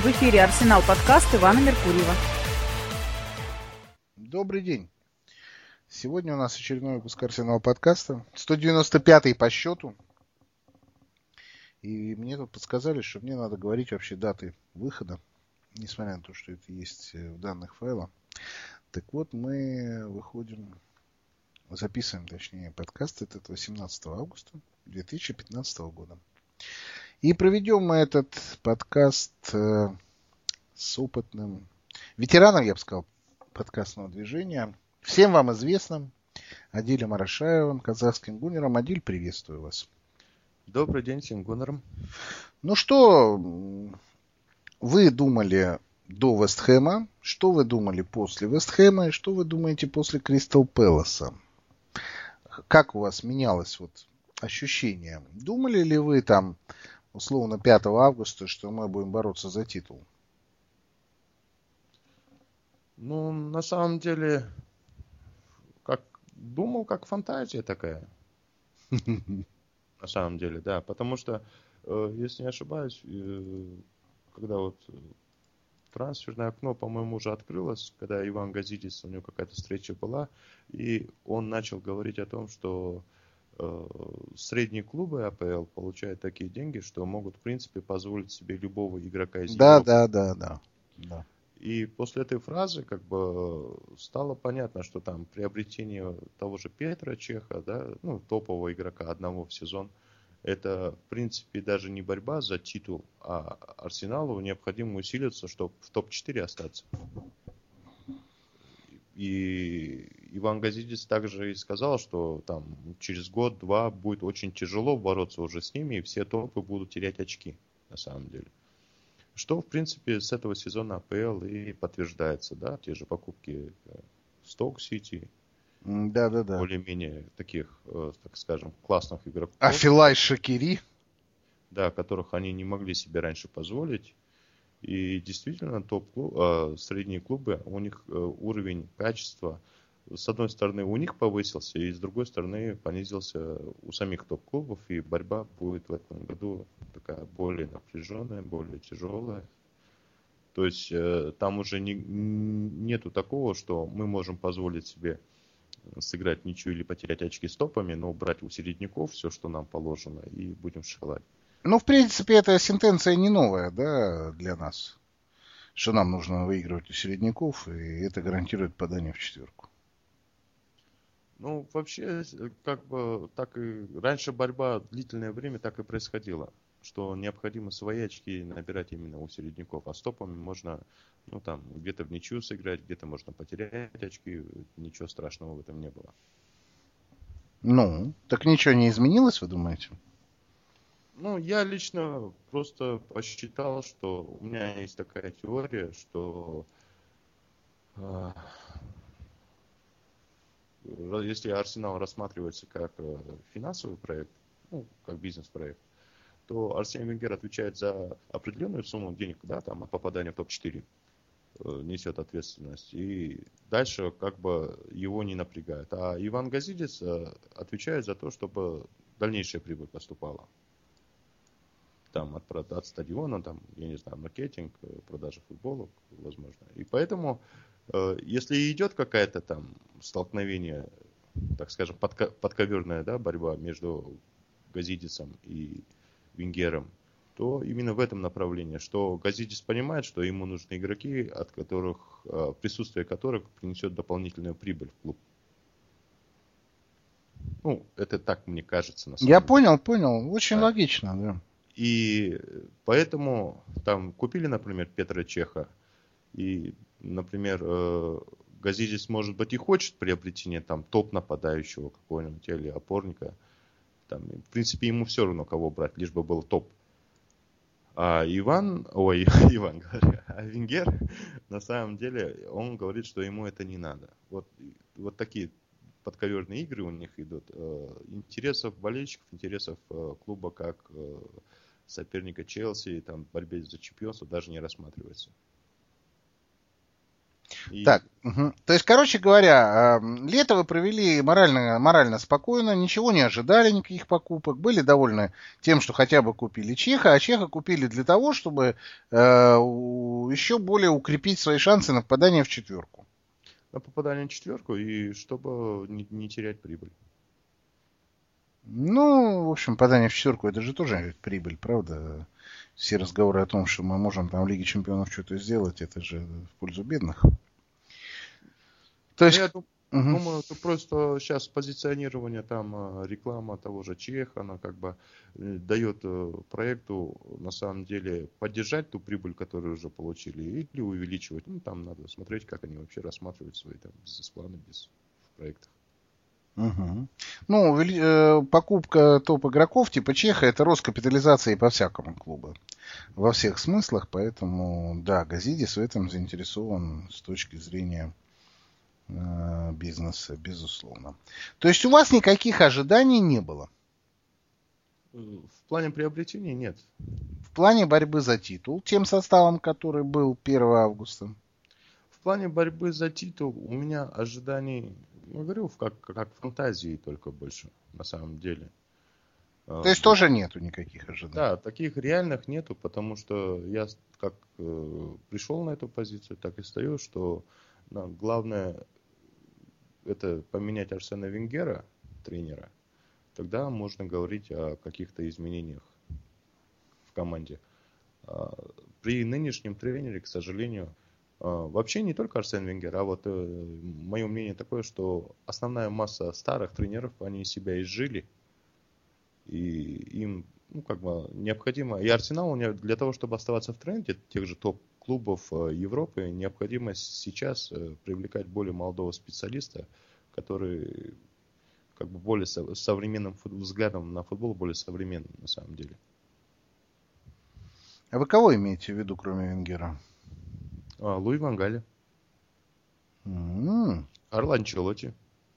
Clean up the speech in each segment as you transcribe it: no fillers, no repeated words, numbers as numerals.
В эфире «Арсенал» подкаст Ивана Меркурьева. Добрый день. Сегодня у нас очередной выпуск «Арсенал» подкаста. 195-й по счету. И мне тут подсказали, что мне надо говорить вообще даты выхода, несмотря на то, что это есть в данных файла. Так вот, мы записываем, точнее, подкаст этот 18 августа 2015 года. И проведем мы этот подкаст с опытным ветераном, я бы сказал, подкастного движения. Всем вам известным Адилем Арашаевым, казахским гуннером. Адиль, приветствую вас. Добрый день всем гуннерам. Ну что вы думали до Вест-Хэма? Что вы думали после Вест-Хэма? И что вы думаете после Кристал Пэласа? Как у вас менялось ощущение? Думали ли вы там, условно, 5 августа, что мы будем бороться за титул? Ну, на самом деле, думал, как фантазия такая. На самом деле, да. Потому что, если не ошибаюсь, когда трансферное окно, по-моему, уже открылось, когда Иван Газидис, у него какая-то встреча была, и он начал говорить о том, что средние клубы АПЛ получают такие деньги, что могут, в принципе, позволить себе любого игрока из Европы. Да. И после этой фразы стало понятно, что там приобретение того же Петра Чеха, да, топового игрока одного в сезон, это в принципе даже не борьба за титул, а Арсеналу необходимо усилиться, чтобы в топ-4 остаться. И Иван Газидис также и сказал, что там через год-два будет очень тяжело бороться уже с ними, и все топы будут терять очки на самом деле. Что, в принципе, с этого сезона АПЛ и подтверждается, да, те же покупки Стоук-Сити, более-менее таких, так скажем, классных игроков. Афилай Шакири. Да, которых они не могли себе раньше позволить. И действительно, средние клубы, у них уровень качества, с одной стороны, у них повысился, и с другой стороны, понизился у самих топ-клубов, и борьба будет в этом году такая более напряженная, более тяжелая. То есть там уже нету такого, что мы можем позволить себе сыграть ничью или потерять очки с топами, но брать у середняков все, что нам положено, и будем шоколад. Ну, в принципе, эта сентенция не новая, да, для нас. Что нам нужно выигрывать у середняков, и это гарантирует попадание в четверку. Ну, вообще, так и раньше борьба длительное время так и происходила, что необходимо свои очки набирать именно у середняков, а с топами можно, где-то в ничью сыграть, где-то можно потерять очки, ничего страшного в этом не было. Ну, так ничего не изменилось, вы думаете? Ну, я лично просто посчитал, что у меня есть такая теория, что если Арсенал рассматривается как финансовый проект, как бизнес-проект, то Арсен Венгер отвечает за определенную сумму денег, да, там, от попадания в топ-4, несет ответственность. И дальше его не напрягает. А Иван Газидис отвечает за то, чтобы дальнейшая прибыль поступала. Там от стадиона, там, я не знаю, маркетинг, продажа футболок, возможно. И поэтому, если идет какая-то там столкновение, так скажем, подковерная, да, борьба между Газидисом и Венгером, то именно в этом направлении, что Газидис понимает, что ему нужны игроки, присутствие которых принесет дополнительную прибыль в клуб. Ну, это так мне кажется. На самом деле. Понял. Очень логично, да. И поэтому там купили, например, Петра Чеха. И, например, Газидис, может быть, и хочет приобретения там топ-нападающего какого-нибудь или опорника. Там, в принципе, ему все равно, кого брать, лишь бы был топ. А Венгер, на самом деле, он говорит, что ему это не надо. Вот такие подковерные игры у них идут. Интересов болельщиков, интересов клуба как соперника Челси, там, в борьбе за чемпионство даже не рассматривается. Так, то есть, короче говоря, лето вы провели морально спокойно, ничего не ожидали, никаких покупок, были довольны тем, что хотя бы купили Чеха, а Чеха купили для того, чтобы еще более укрепить свои шансы на попадание в четверку. На попадание в четверку и чтобы не терять прибыль. Ну, в общем, попадание в четверку это же тоже прибыль, правда? Все разговоры о том, что мы можем там в Лиге Чемпионов что-то сделать, это же в пользу бедных. То есть... Я думаю, это просто сейчас позиционирование, там реклама того же Чеха, она как бы дает проекту на самом деле поддержать ту прибыль, которую уже получили, или увеличивать. Ну, там надо смотреть, как они вообще рассматривают свои там бизнес-планы в проектах. Ну, покупка топ-игроков типа Чеха это рост капитализации по всякому клубу. Во всех смыслах, поэтому, да, Газидис в этом заинтересован с точки зрения бизнеса, безусловно. То есть у вас никаких ожиданий не было? В плане приобретения нет. В плане борьбы за титул, тем составом, который был 1 августа? В плане борьбы за титул у меня ожиданий, я говорю, как фантазии только больше, на самом деле. То есть тоже нету никаких ожиданий? Да, таких реальных нету, потому что я как пришел на эту позицию, так и стою, что главное это поменять Арсена Венгера, тренера, тогда можно говорить о каких-то изменениях в команде. При нынешнем тренере, к сожалению, вообще не только Арсен Венгер, а вот мое мнение такое, что основная масса старых тренеров, они себя изжили, и им как бы необходимо, и Арсеналу для того, чтобы оставаться в тренде тех же топ-клубов Европы, необходимо сейчас привлекать более молодого специалиста, который как бы более современным взглядом на футбол, более современным на самом деле. А вы кого имеете в виду, кроме Венгера? Луи ван Гааль. Карло Анчелотти.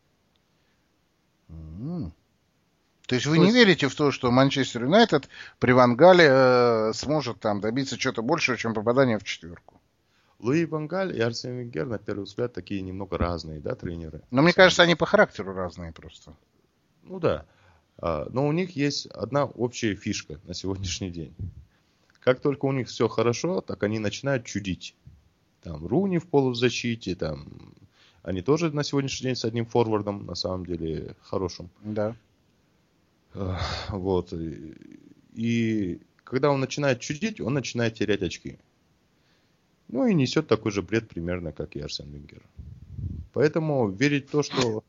То есть вы не верите в то, что Манчестер Юнайтед при Ван Гале сможет там добиться чего-то большего, чем попадание в четверку? Луи ван Гааль и Арсен Венгер, на первый взгляд, такие немного разные, да, тренеры. Но мне кажется, они по характеру разные просто. Ну да. Но у них есть одна общая фишка на сегодняшний день. Как только у них все хорошо, так они начинают чудить. Там Руни в полузащите, там они тоже на сегодняшний день с одним форвардом, на самом деле, хорошим. Да. Вот. И когда он начинает чудить, он начинает терять очки. Ну и несет такой же бред примерно, как и Арсен Венгер. Поэтому верить в то, что...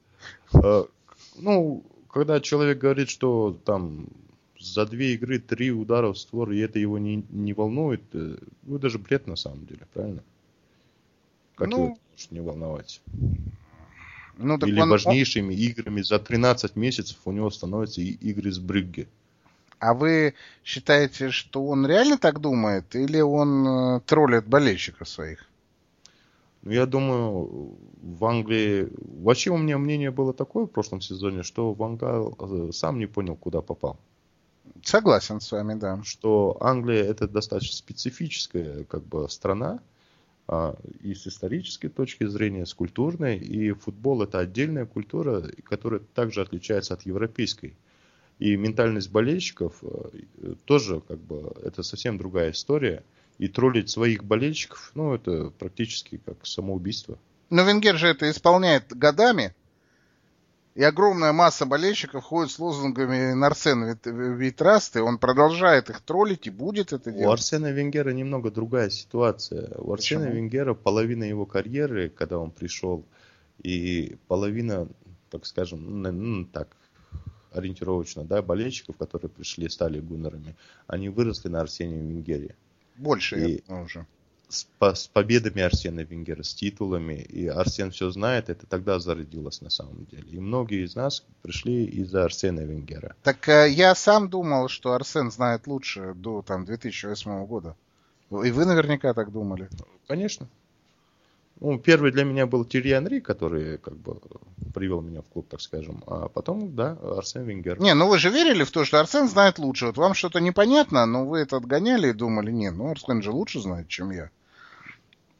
когда человек говорит, что там за 2 игры 3 удара в створ, и это его не волнует, даже бред на самом деле, правильно? Как его может не волновать? Или важнейшими играми за 13 месяцев у него становятся игры с Брюгге. А вы считаете, что он реально так думает, или он троллит болельщиков своих? Я думаю, в Англии... Вообще у меня мнение было такое в прошлом сезоне, что Ван Гаал сам не понял, куда попал. Согласен с вами, да. Что Англия это достаточно специфическая как бы страна, и с исторической точки зрения, с культурной, и футбол это отдельная культура, которая также отличается от европейской. И ментальность болельщиков тоже как бы это совсем другая история. И троллить своих болельщиков, это практически как самоубийство. Но Венгер же это исполняет годами. И огромная масса болельщиков ходит с лозунгами «Арсен Витраст», и он продолжает их троллить и будет это делать. У Арсена Венгера немного другая ситуация. У Арсена Венгера половина его карьеры, когда он пришел, и половина, так скажем, ориентировочно, да, болельщиков, которые пришли, стали гуннерами, они выросли на Арсене Венгере. Больше уже. С победами Арсена Венгера, с титулами, и Арсен все знает, это тогда зародилось на самом деле. И многие из нас пришли из-за Арсена Венгера. Так я сам думал, что Арсен знает лучше до 2008 года. И вы наверняка так думали. Конечно. Первый для меня был Тьерри Анри, который как бы привел меня в клуб, так скажем. А потом, да, Арсен Венгер. Вы же верили в то, что Арсен знает лучше. Вот вам что-то непонятно, но вы это отгоняли и думали, Арсен же лучше знает, чем я.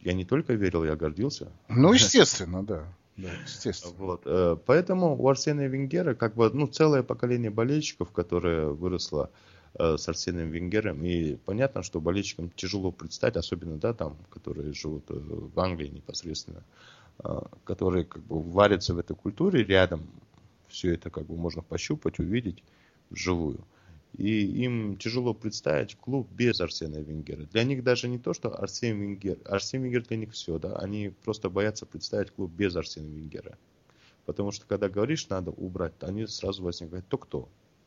я не только верил, я гордился. Ну, естественно, да. Да, естественно. Вот. Поэтому у Арсена Венгера как бы, целое поколение болельщиков, которое выросло с Арсеном Венгером. И понятно, что болельщикам тяжело представить, особенно, да, там, которые живут в Англии непосредственно, которые как бы варятся в этой культуре рядом. Все это как бы можно пощупать, увидеть вживую. И им тяжело представить клуб без Арсена Венгера. Для них даже не то, что Арсен Венгер для них все, да, они просто боятся представить клуб без Арсена Венгера. Потому что когда говоришь, надо убрать, они сразу возникают, то кто?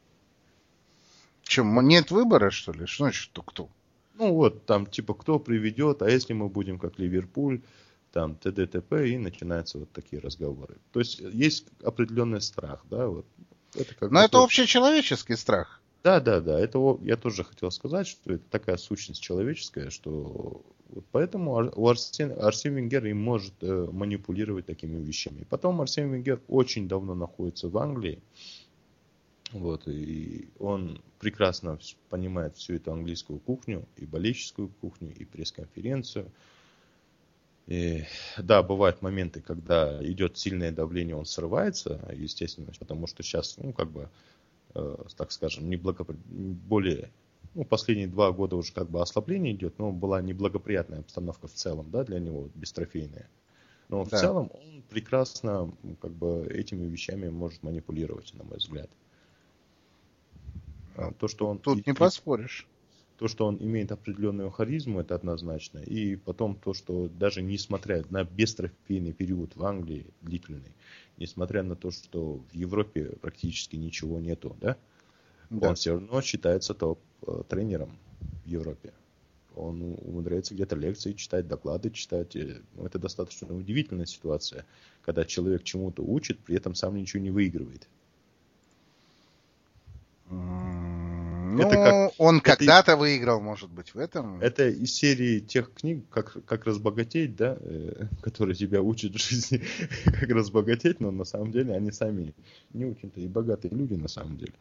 Чем, нет выбора, что ли? Что значит, то кто? Ну вот, там типа кто приведет, а если мы будем как Ливерпуль, там т.д. т.п. и начинаются вот такие разговоры. То есть есть определенный страх, да, вот. Это как. Но это общечеловеческий страх. Да, это я тоже хотел сказать, что это такая сущность человеческая, что вот поэтому Арсен Венгер и может манипулировать такими вещами. И потом Арсен Венгер очень давно находится в Англии, вот, и он прекрасно понимает всю эту английскую кухню, и болельщическую кухню, и пресс-конференцию. И, да, бывают моменты, когда идет сильное давление, он срывается, естественно, потому что сейчас, так скажем, более, последние 2 года уже как бы ослабление идет, но была неблагоприятная обстановка в целом, да, для него, бестрофейная. Но в целом он прекрасно как бы этими вещами может манипулировать, на мой взгляд. То, что он тут не поспоришь. То, что он имеет определенную харизму, это однозначно. И потом то, что даже несмотря на бестрофейный период в Англии длительный, несмотря на то, что в Европе практически ничего нету, да? Он все равно считается топ-тренером в Европе. Он умудряется где-то лекции читать, доклады читать. Это достаточно удивительная ситуация, когда человек чему-то учит, при этом сам ничего не выигрывает. Он когда-то выиграл, может быть, в этом. Это из серии тех книг, как разбогатеть, да, которые тебя учат в жизни, как разбогатеть, но на самом деле они сами не очень-то и богатые люди на самом деле.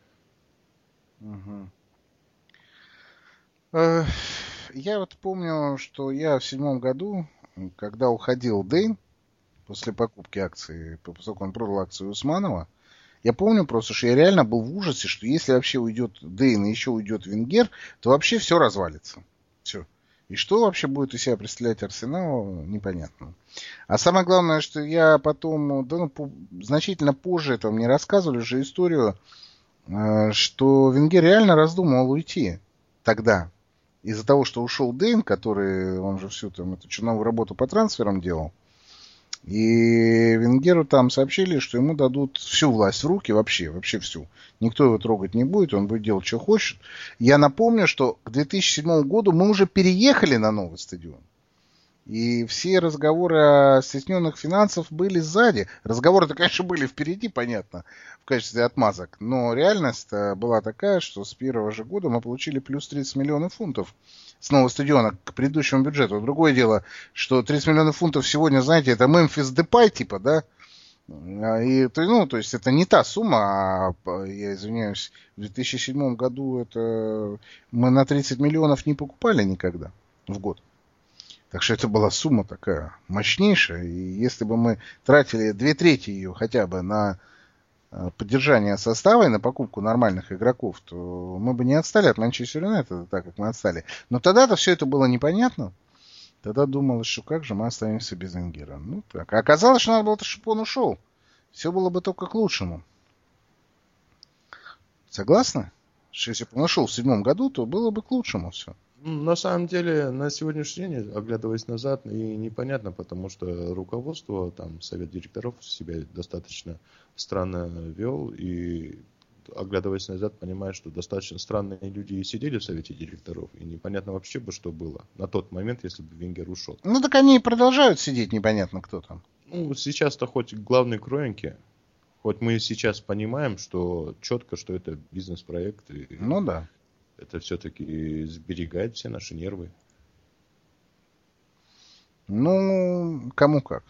Я вот помню, что я в 7 году, когда уходил Дэйн после покупки акций, поскольку он продал акции Усманова, я помню просто, что я реально был в ужасе, что если вообще уйдет Дэйн и еще уйдет Венгер, то вообще все развалится. Все. И что вообще будет из себя представлять Арсенал, непонятно. А самое главное, что я потом, значительно позже этого мне рассказывали уже историю, что Венгер реально раздумывал уйти тогда. Из-за того, что ушел Дэйн, который, он же всю там эту черновую работу по трансферам делал. И Венгеру там сообщили, что ему дадут всю власть в руки, вообще всю. Никто его трогать не будет, он будет делать, что хочет. Я напомню, что к 2007 году мы уже переехали на новый стадион. И все разговоры о стесненных финансах были сзади. Разговоры-то, конечно, были впереди, понятно, в качестве отмазок. Но реальность была такая, что с первого же года мы получили плюс 30 миллионов фунтов с нового стадиона к предыдущему бюджету. Другое дело, что 30 миллионов фунтов сегодня, знаете, это Memphis Depay типа, да? И, то есть это не та сумма, я извиняюсь, в 2007 году это мы на 30 миллионов не покупали никогда в год. Так что это была сумма такая мощнейшая. И если бы мы тратили 2/3 ее хотя бы на поддержание состава и на покупку нормальных игроков, то мы бы не отстали от Манчестер Юнайтед, так как мы отстали. Но тогда-то все это было непонятно. Тогда думалось, что как же мы останемся без Венгера. Ну так. А оказалось, что надо было, чтобы он ушел. Все было бы только к лучшему. Согласны? Что если бы он ушел в 2007 году, то было бы к лучшему все. На самом деле, на сегодняшний день, оглядываясь назад, и непонятно, потому что руководство, там, совет директоров себя достаточно странно вел, и оглядываясь назад, понимаешь, что достаточно странные люди и сидели в совете директоров, и непонятно вообще бы, что было на тот момент, если бы Венгер ушел. Ну, так они и продолжают сидеть, непонятно кто там. Ну, сейчас-то хоть главные кроинки, хоть мы сейчас понимаем, что четко, что это бизнес-проект. Ну, да. Это все-таки сберегает все наши нервы. Ну, кому как.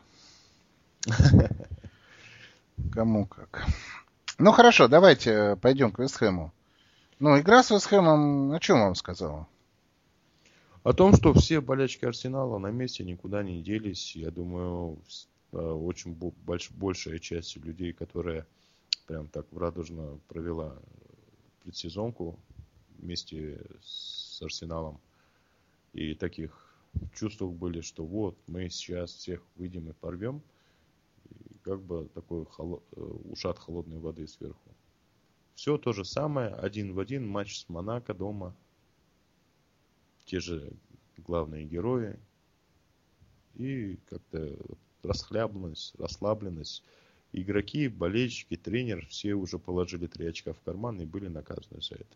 Кому как. Ну, хорошо, давайте пойдем к Вест Хэму. Ну, игра с Вест Хэмом о чем вам сказала? О том, что все болельщики Арсенала на месте никуда не делись. Я думаю, очень большая часть людей, которая прям так радужно провела предсезонку вместе с Арсеналом. И таких чувствах были, что вот мы сейчас всех выйдем и порвем. И как бы такой ушат холодной воды сверху. Все то же самое, один в один матч с Монако дома. Те же главные герои. И как-то расслабленность. Игроки, болельщики, тренер, все уже положили 3 очка в карман и были наказаны за это.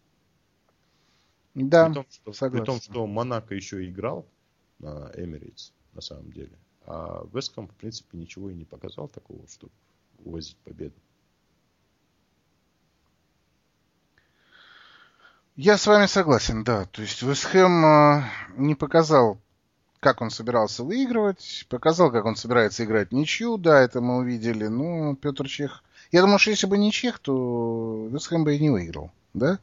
Да, при том, что Монако еще играл на Эмирейтс, на самом деле. А Вест Хэм, в принципе, ничего и не показал такого, чтобы увозить победу. Я с вами согласен, да. То есть Вест Хэм не показал, как он собирался выигрывать, показал, как он собирается играть ничью, да, это мы увидели. Но Петр Чех... Я думаю, что если бы не Чех, то Вест Хэм бы и не выиграл, да?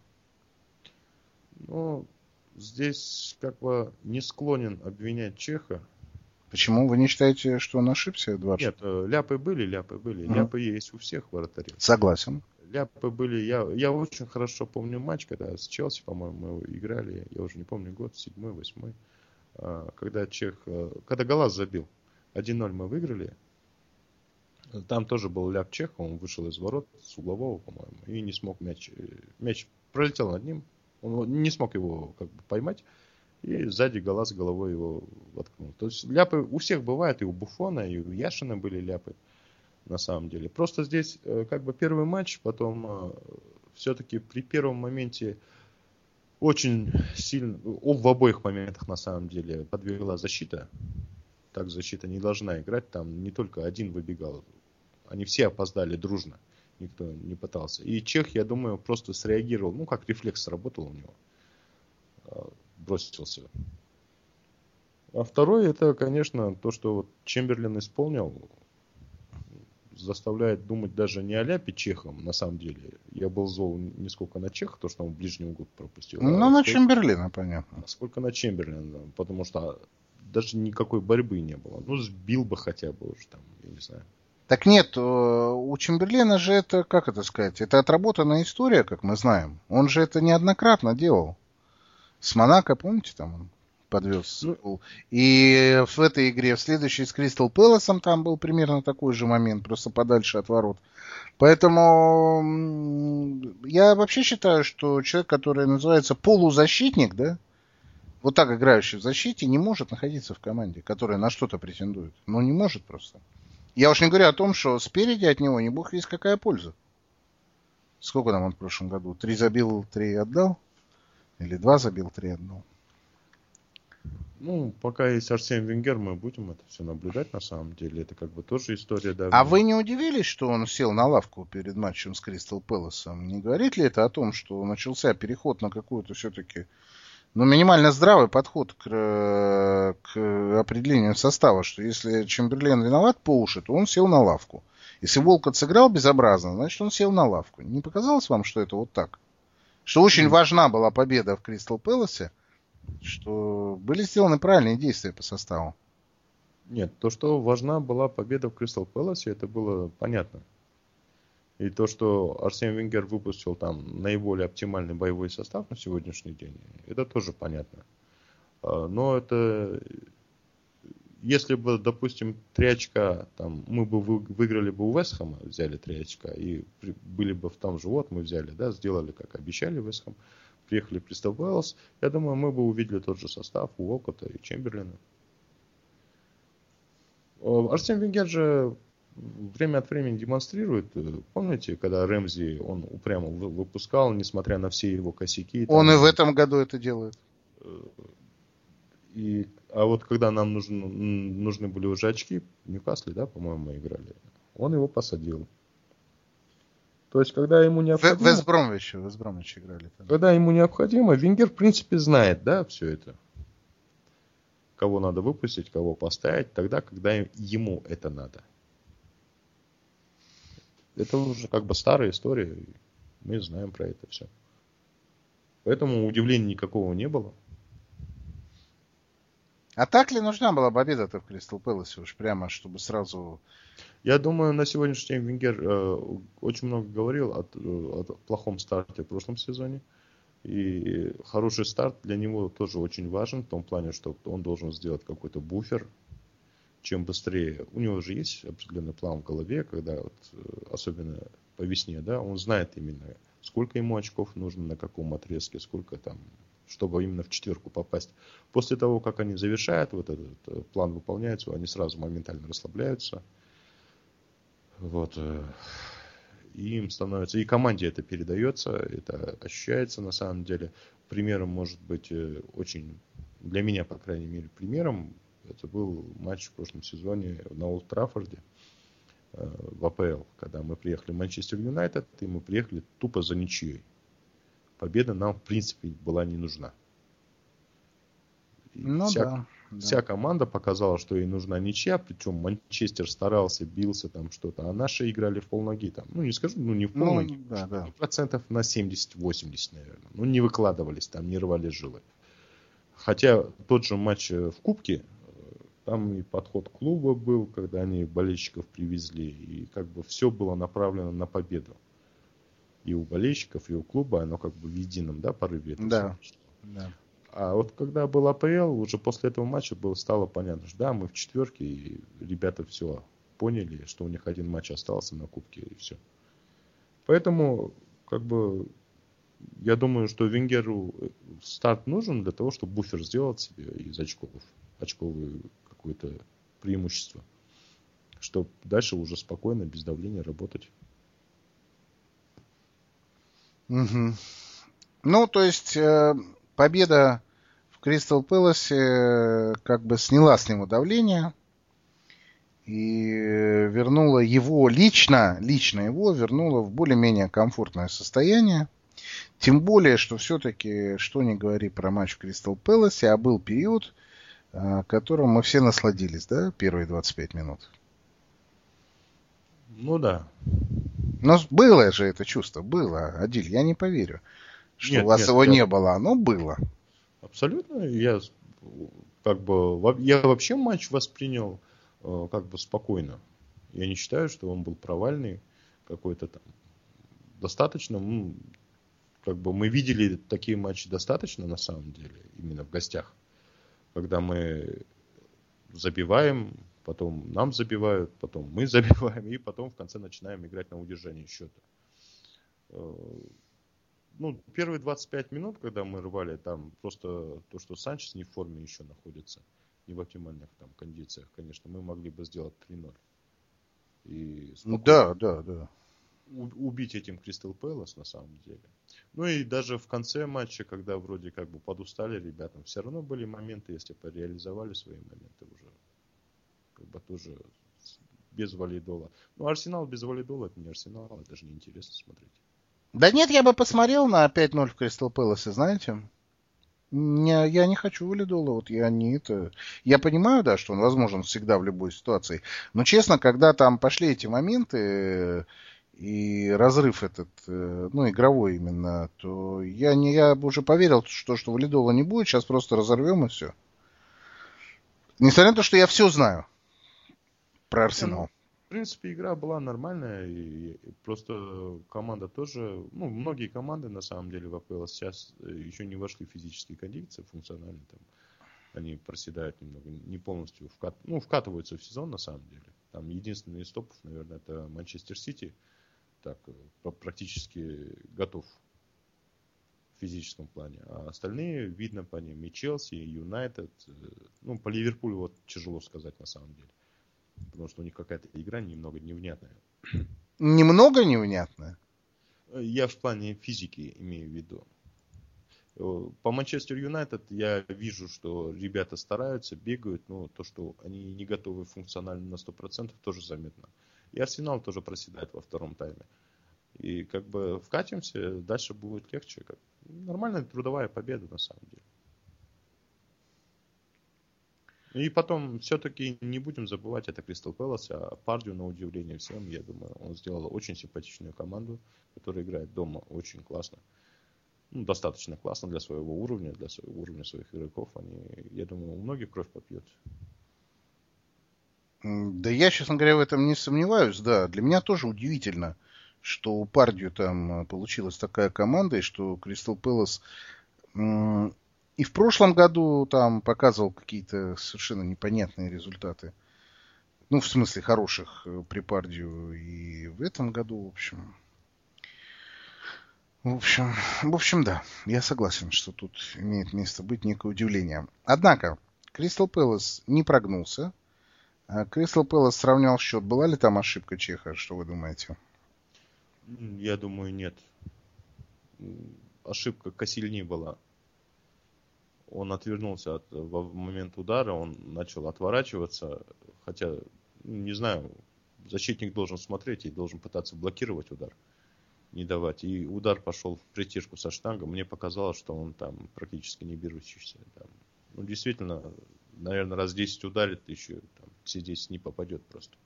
Ну, здесь как бы не склонен обвинять Чеха. Почему? Вы не считаете, что он ошибся, Эдуард? Нет, ляпы были. Ляпы есть у всех вратарей. Согласен. Ляпы были. Я очень хорошо помню матч, когда с Челси, по-моему, мы играли. Я уже не помню год, 7-й, 8-й. Когда Галас забил. 1-0 мы выиграли. Там тоже был ляп Чеха. Он вышел из ворот с углового, по-моему. И не смог мяч пролетел над ним. Он не смог его как бы поймать. И сзади Галас головой его воткнул. То есть ляпы у всех бывают. И у Буфона, и у Яшина были ляпы. На самом деле. Просто здесь как бы первый матч. Потом все-таки при первом моменте очень сильно, в обоих моментах на самом деле подвела защита. Так защита не должна играть. Там не только один выбегал. Они все опоздали дружно. Никто не пытался. И Чех, я думаю, просто среагировал. Ну, как рефлекс сработал у него. Бросился. А второй, это, конечно, то, что вот Чемберлен исполнил, заставляет думать даже не о ляпе Чехом, на самом деле. Я был зол не сколько на Чеха, то, что он в ближний угол пропустил. Ну, на Чемберлена, понятно. Сколько на Чемберлена, потому что даже никакой борьбы не было. Ну, сбил бы хотя бы уже там, я не знаю. Так нет, у Чемберлена же это, как это сказать, это отработанная история, как мы знаем. Он же это неоднократно делал. С Монако, помните, там он подвез. И в этой игре, в следующей с Кристал Пэласом, там был примерно такой же момент, просто подальше от ворот. Поэтому я вообще считаю, что человек, который называется полузащитник, да, вот так играющий в защите, не может находиться в команде, которая на что-то претендует. Ну, не может просто. Я уж не говорю о том, что спереди от него не бог весть какая польза. Сколько там он в прошлом году? 3 забил, 3 отдал? Или 2 забил, 3 отдал? Ну, пока есть Арсен Венгер, мы будем это все наблюдать на самом деле. Это как бы тоже история давняя. А вы не удивились, что он сел на лавку перед матчем с Кристал Пэласом? Не говорит ли это о том, что начался переход на какую-то все-таки, ну, минимально здравый подход к определению состава, что если Чемберлен виноват по уши, то он сел на лавку. Если Волкот сыграл безобразно, значит он сел на лавку. Не показалось вам, что это вот так? Что очень важна была победа в Кристал Пэласе, что были сделаны правильные действия по составу? Нет, то, что важна была победа в Кристал Пэласе, это было понятно. И то, что Арсен Венгер выпустил там наиболее оптимальный боевой состав на сегодняшний день, это тоже понятно. Но это, если бы, допустим, 3 очка, там, мы бы выиграли бы у Вест Хэма, взяли 3 очка, и были бы в том же, вот мы взяли, да, сделали, как обещали Вест Хэм, приехали в Кристал Пэлас, я думаю, мы бы увидели тот же состав у Уолкотта и Чемберлена. Арсен Венгер же время от времени демонстрирует. Помните, когда Рэмзи он упрямо выпускал, несмотря на все его косяки? Он и в этом году это делает. А вот когда нам нужны были уже очки, в Ньюкасле, да, по-моему, мы играли, он его посадил. То есть, когда ему необходимо... В Вест Бромвиче играли. Тогда. Когда ему необходимо, Венгер, в принципе, знает, да, все это. Кого надо выпустить, кого поставить, тогда, когда ему это надо. Это уже как бы старая история, мы знаем про это все. Поэтому удивления никакого не было. А так ли нужна была победа-то в Кристал Пэласе уж прямо, чтобы сразу... Я думаю, на сегодняшний день Венгер очень много говорил о плохом старте в прошлом сезоне. И хороший старт для него тоже очень важен, в том плане, что он должен сделать какой-то буфер. Чем быстрее, у него же есть определенный план в голове, когда вот, особенно по весне, да, он знает именно, сколько ему очков нужно, на каком отрезке, сколько там, чтобы именно в четверку попасть. После того, как они завершают, вот этот план выполняется, они сразу моментально расслабляются. Вот. И им становится, и команде это передается, это ощущается на самом деле. Примером может быть очень, для меня, по крайней мере, примером, это был матч в прошлом сезоне на Олд Траффорде в АПЛ, когда мы приехали в Манчестер Юнайтед, и мы приехали тупо за ничьей. Победа нам, в принципе, была не нужна. Ну да. Вся команда показала, что ей нужна ничья, причем Манчестер старался, бился там что-то, а наши играли в полноги там. Ну, не скажу, не в полноги, да. процентов на 70-80, наверное. Ну, не выкладывались там, не рвали жилы. Хотя тот же матч в Кубке, там и подход клуба был, когда они болельщиков привезли, и как бы все было направлено на победу. И у болельщиков, и у клуба оно как бы в едином, да, порыве. Да. А вот когда был АПЛ, уже после этого матча стало понятно, что да, мы в четверке, и ребята все поняли, что у них один матч остался на Кубке, и все. Поэтому, как бы, я думаю, что Венгеру старт нужен для того, чтобы буфер сделать себе из очков, очковое какое-то преимущество, чтобы дальше уже спокойно, без давления работать. Угу. Ну, то есть, победа в Кристал Пэласе как бы сняла с него давление и вернула его лично его вернула в более-менее комфортное состояние. Тем более, что все-таки, что ни говори про матч в Кристал Пэласе, а был период, которым мы все насладились, да, первые 25 минут. Ну да. Но было же это чувство, было, Адиль, я не поверю, что у вас его не было, оно было. Абсолютно, я вообще матч воспринял как бы спокойно. Я не считаю, что он был провальный какой-то там. Достаточно, как бы мы видели такие матчи достаточно на самом деле, именно в гостях, когда мы забиваем, потом нам забивают, потом мы забиваем, и потом в конце начинаем играть на удержание счета. Ну, первые 25 минут, когда мы рвали, там просто то, что Санчес не в форме еще находится, не в оптимальных там кондициях, конечно, мы могли бы сделать 3-0. И да. Убить этим Кристал Пэлас на самом деле. Ну и даже в конце матча, когда вроде как бы подустали ребятам, все равно были моменты, если бы реализовали свои моменты уже, как бы тоже без валидола. Ну, Арсенал без валидола, это не Арсенал, это даже неинтересно смотреть. Да нет, я бы посмотрел на 5-0 в Кристал Пэласе, знаете. Я не хочу валидола, вот я не это... Я понимаю, да, что он возможен всегда в любой ситуации, но честно, когда там пошли эти моменты и разрыв этот, ну, игровой именно, то я уже поверил, что валидола не будет, сейчас просто разорвем и все. Несмотря на то, что я все знаю про Арсенал. В принципе, игра была нормальная, и просто команда тоже, ну, многие команды, на самом деле, в АПЛ сейчас еще не вошли в физические кондиции, функционально там, они проседают немного, не полностью вкатываются в сезон, на самом деле. Там единственный из топов, наверное, это Манчестер Сити, так, практически готов в физическом плане, а остальные, видно по ним, и Челси, и Юнайтед, ну, по Ливерпулю вот тяжело сказать, на самом деле. Потому что у них какая-то игра немного невнятная. Немного невнятная? Я в плане физики имею в виду. По Манчестер Юнайтед я вижу, что ребята стараются, бегают, но то, что они не готовы функционально на 100%, тоже заметно. И Арсенал тоже проседает во втором тайме. И как бы вкатимся, дальше будет легче. Нормальная трудовая победа на самом деле. И потом, все-таки не будем забывать, это Кристал Пэлас, а Пардью, на удивление всем, я думаю, он сделал очень симпатичную команду, которая играет дома очень классно. достаточно классно для своего уровня своих игроков. Я думаю, у многих кровь попьет. Да я, честно говоря, в этом не сомневаюсь, да. Для меня тоже удивительно, что у Пардью там получилась такая команда, и что Кристал Пэлас и в прошлом году там показывал какие-то совершенно непонятные результаты. Ну, в смысле, хороших при Пардью, и в этом году, в общем, да, я согласен, что тут имеет место быть некое удивление. Однако, Кристал Пэлас не прогнулся. Кристал Пэлас сравнял счет. Была ли там ошибка Чеха? Что вы думаете? Я думаю, нет. Ошибка Касильни была. Он отвернулся в момент удара, он начал отворачиваться. Хотя, не знаю, защитник должен смотреть и должен пытаться блокировать удар. Не давать. И удар пошел в притяжку со штангом. Мне показалось, что он там практически не берущийся. Там, действительно, наверное, раз 10 ударит, еще там, все 10 не попадет просто.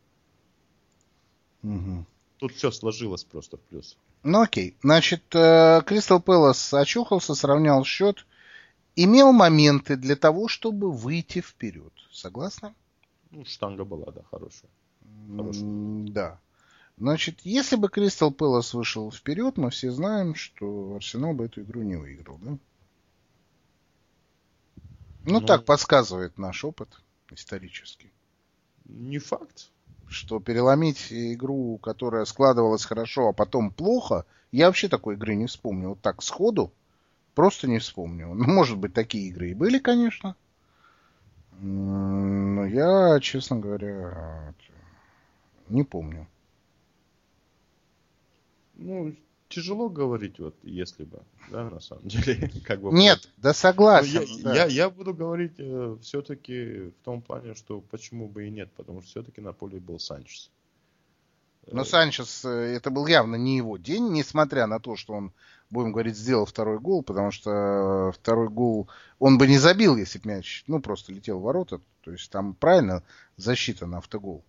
Угу. Тут все сложилось просто в плюс. Ну окей. Значит, Кристал Пэлас очухался, сравнял счет. Имел моменты для того, чтобы выйти вперед. Согласны? Штанга была, да, хорошая. Да. Значит, если бы Кристал Пэлас вышел вперед, мы все знаем, что Арсенал бы эту игру не выиграл, да? Так подсказывает наш опыт исторический. Не факт. Что переломить игру, которая складывалась хорошо, а потом плохо, я вообще такой игры не вспомню. Вот так сходу просто не вспомню. Может быть, такие игры и были, конечно. Но я, честно говоря, не помню. Тяжело говорить, вот если бы, да, на самом деле. Нет, да согласен. Я буду говорить все-таки в том плане, что почему бы и нет, потому что все-таки на поле был Санчес. Но Санчес, это был явно не его день, несмотря на то, что он, будем говорить, сделал второй гол, потому что второй гол он бы не забил, если бы мяч, просто летел в ворота. То есть там правильно защита на автогол.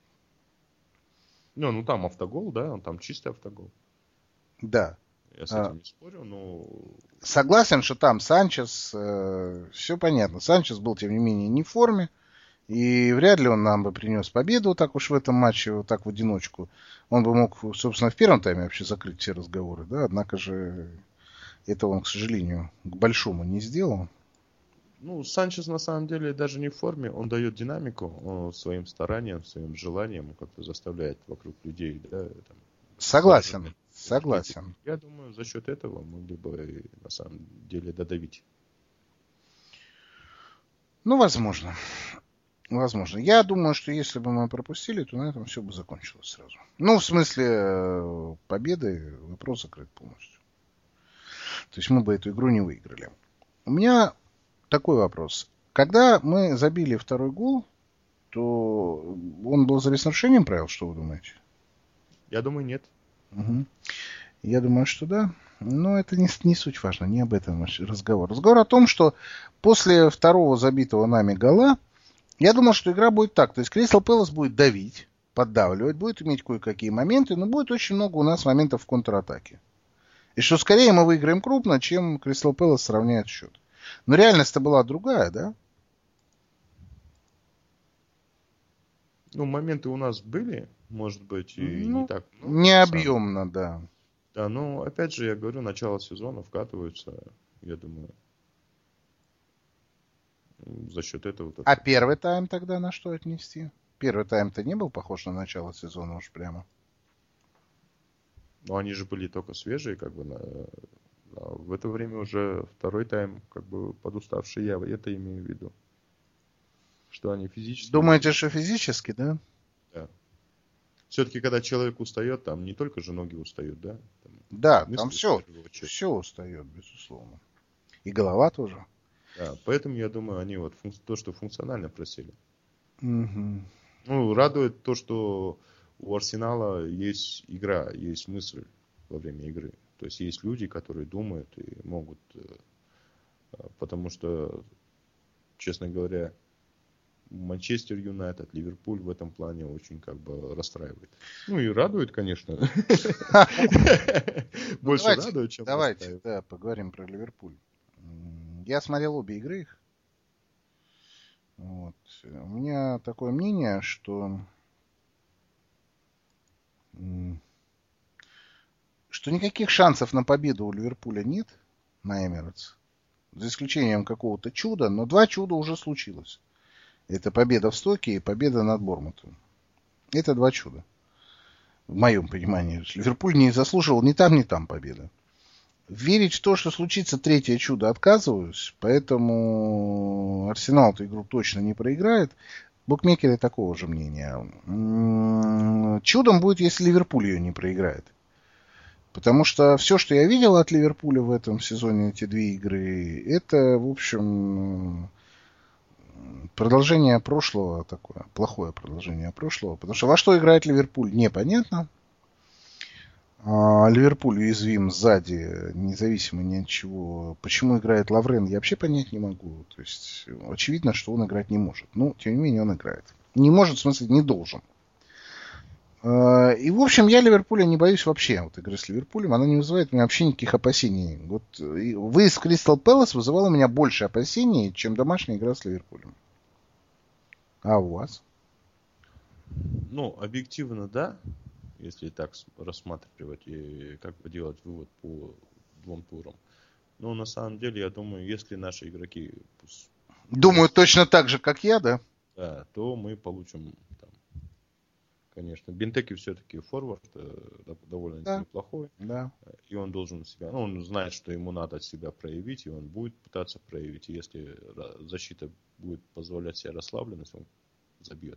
Там автогол, да, там чистый автогол. Да. Я с этим не спорю, но... Согласен, что там Санчес, все понятно. Санчес был, тем не менее, не в форме. И вряд ли он нам бы принес победу так уж в этом матче, вот так в одиночку. Он бы мог, собственно, в первом тайме вообще закрыть все разговоры, да, однако же это он, к сожалению, к большому не сделал. Санчес на самом деле даже не в форме, он дает динамику, он своим старанием, своим желанием как-то заставляет вокруг людей, да, там, Согласен. Я думаю, за счет этого могли бы на самом деле додавить. Возможно. Я думаю, что если бы мы пропустили, то на этом все бы закончилось сразу. В смысле, победы вопрос закрыт полностью. То есть мы бы эту игру не выиграли. У меня такой вопрос. Когда мы забили второй гол, то он был за нарушением правил, что вы думаете? Я думаю, нет. Угу. Я думаю, что да. Но это не суть важно, не об этом разговор. Разговор о том, что после второго забитого нами гола я думал, что игра будет так. То есть Кристал Пэлас будет давить, поддавливать, будет иметь кое-какие моменты, но будет очень много у нас моментов в контратаке. И что скорее мы выиграем крупно, чем Кристал Пэлас сравняет счет. Но реальность-то была другая, да? Моменты у нас были, может быть, и не так много. Не объемно, да. Да, но опять же, я говорю, начало сезона вкатываются, я думаю, за счет этого. А первый тайм тогда на что отнести? Первый тайм-то не был похож на начало сезона уж прямо. Они же были только свежие, в это время уже второй тайм, подуставший, я это имею в виду. Что они физически... Думаете, что физически, да? Да. Все-таки, когда человек устает, там не только же ноги устают, да? Да, там все устает, безусловно. И голова тоже. Да, поэтому я думаю, они то, что функционально просели. Угу. Радует то, что у Арсенала есть игра, есть мысль во время игры. То есть есть люди, которые думают и могут, потому что, честно говоря, Манчестер Юнайтед, Ливерпуль в этом плане очень как бы расстраивает. Ну и радует, конечно. Больше радует, чем Давайте, расстраивает. да, поговорим про Ливерпуль. Я смотрел обе игры их. Вот. У меня такое мнение, что никаких шансов на победу у Ливерпуля нет на Эмирейтс. За исключением какого-то чуда, но 2 чуда уже случилось. Это победа в Стоке и победа над Бормутом. Это 2 чуда. В моем понимании. Ливерпуль не заслуживал ни там победы. Верить в то, что случится 3-е чудо, отказываюсь. Поэтому Арсенал эту игру точно не проиграет. Букмекеры такого же мнения. Чудом будет, если Ливерпуль ее не проиграет. Потому что все, что я видел от Ливерпуля в этом сезоне, эти 2 игры, это, в общем, продолжение прошлого такое. Плохое продолжение прошлого. Потому что во что играет Ливерпуль, непонятно. Ливерпуль уязвим сзади, независимо ни от чего. Почему играет Лаврен, я вообще понять не могу. То есть, очевидно, что он играть не может. Но, тем не менее, он играет. Не может, в смысле, не должен. И, в общем, я Ливерпуля не боюсь вообще. Вот игры с Ливерпулем, она не вызывает у меня вообще никаких опасений. Вот выезд в Кристал Пэлас вызывал у меня больше опасений, чем домашняя игра с Ливерпулем. А у вас? Ну, объективно, да. Если так рассматривать и как бы делать вывод по 2 турам. Но на самом деле, я думаю, если наши игроки... Думают точно так же, как я, да? Да, то мы получим, там, конечно, Бентеки все-таки форвард довольно неплохой. Да. И он должен себя... Ну, он знает, что ему надо себя проявить, и он будет пытаться проявить. И если защита будет позволять себе расслабленность, он забьет.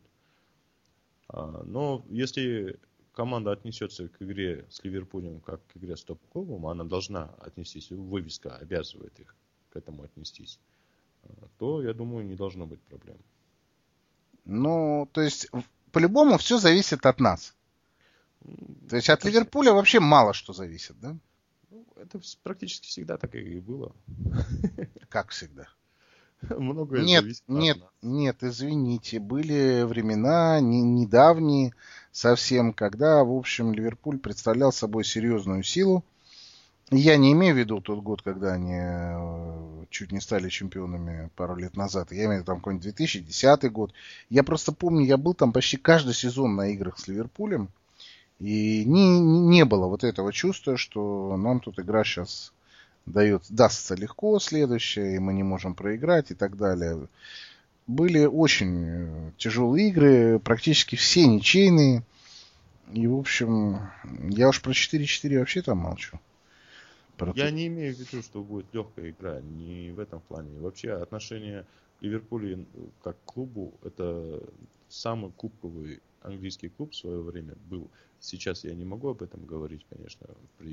Но если... команда отнесется к игре с Ливерпулем как к игре с топ-клубом, она должна отнестись, вывеска обязывает их к этому отнестись, то, я думаю, не должно быть проблем. Ну, то есть, по-любому все зависит от нас. То есть, от Ливерпуля вообще мало что зависит, да? Ну, это практически всегда так и было. Как всегда. Многое зависит от нас. Нет, извините, были времена недавние совсем, когда, в общем, Ливерпуль представлял собой серьезную силу. Я не имею в виду тот год, когда они чуть не стали чемпионами пару лет назад. Я имею в виду там какой-нибудь 2010 год. Я просто помню, я был там почти каждый сезон на играх с Ливерпулем. И не было вот этого чувства, что нам тут игра сейчас дастся легко следующее, и мы не можем проиграть и так далее. Были очень тяжелые игры, практически все ничейные. И, в общем, я уж про 4-4 вообще там молчу. Я не имею в виду, что будет легкая игра, не в этом плане. Вообще отношение Ливерпуля как к клубу, это самый кубковый английский клуб в свое время был. Сейчас я не могу об этом говорить, конечно,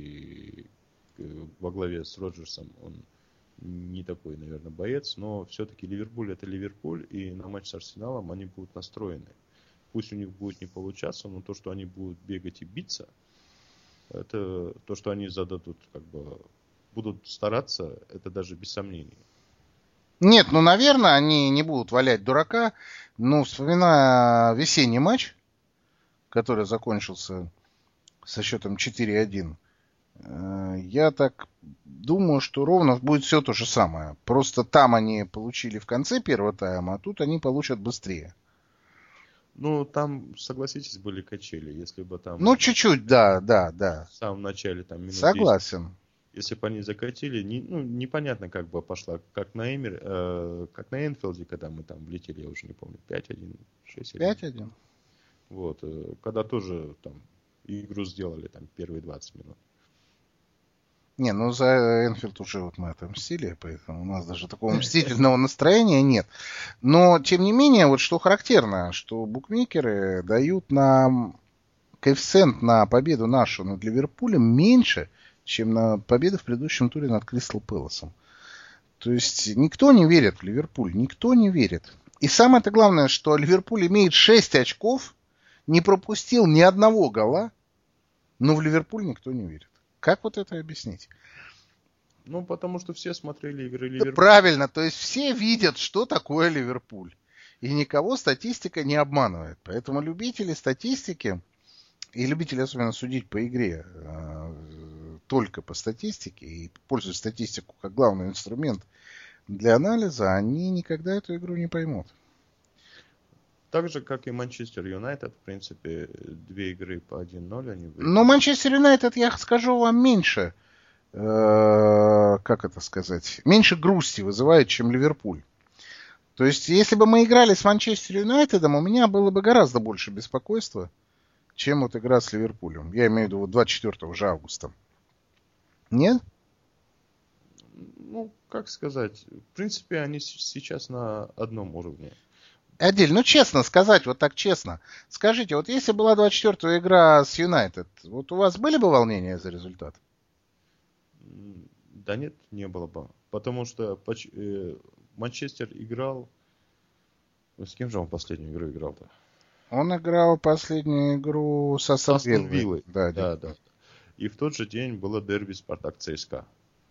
во главе с Роджерсом он не такой, наверное, боец, но все-таки Ливерпуль это Ливерпуль, и на матч с Арсеналом они будут настроены. Пусть у них будет не получаться, но то, что они будут бегать и биться, это то, что они зададут, как бы будут стараться, это даже без сомнений. Нет, ну, наверное, они не будут валять дурака, но вспоминая весенний матч, который закончился со счетом 4-1, я так думаю, что ровно будет все то же самое. Просто там они получили в конце первого тайма, а тут они получат быстрее. Ну, там, согласитесь, были качели. Если бы там... Ну, чуть-чуть, да. В самом начале, там, минут 10. Согласен. Если бы они закатили, непонятно, как бы пошла. Как на Энфилде, когда мы там влетели, я уже не помню, 5-1, 6-1. 5-1. Вот. Когда тоже там игру сделали, там, первые 20 минут. Не, ну за Энфилд уже вот мы отомстили, поэтому у нас даже такого мстительного настроения нет. Но, тем не менее, вот что характерно, что букмекеры дают нам коэффициент на победу нашу над Ливерпулем меньше, чем на победу в предыдущем туре над Кристал Пэласом. То есть никто не верит в Ливерпуль, никто не верит. И самое-то главное, что Ливерпуль имеет 6 очков, не пропустил ни одного гола, но в Ливерпуль никто не верит. Как вот это объяснить? Ну, потому что все смотрели игры Ливерпуля. Правильно, то есть все видят, что такое Ливерпуль. И никого статистика не обманывает. Поэтому любители статистики, и любители особенно судить по игре только по статистике, и пользуют статистику как главный инструмент для анализа, они никогда эту игру не поймут. Так же, как и Манчестер Юнайтед, в принципе, 2 игры по 1-0 они выиграли. Но Манчестер Юнайтед, я скажу вам, меньше, как это сказать, меньше грусти вызывает, чем Ливерпуль. То есть, если бы мы играли с Манчестер Юнайтедом, у меня было бы гораздо больше беспокойства, чем вот игра с Ливерпулем. Я имею в виду вот 24 же августа. Нет? Ну, как сказать, в принципе, они сейчас на одном уровне. Адель, ну честно сказать, вот так честно. Скажите, вот если была 24-я игра с Юнайтед, вот у вас были бы волнения за результат? Да нет, не было бы. Потому что Манчестер играл... С кем же он последнюю игру играл-то? Он играл последнюю игру с Астон Виллой. Да. И в тот же день было дерби Спартак-ЦСКА.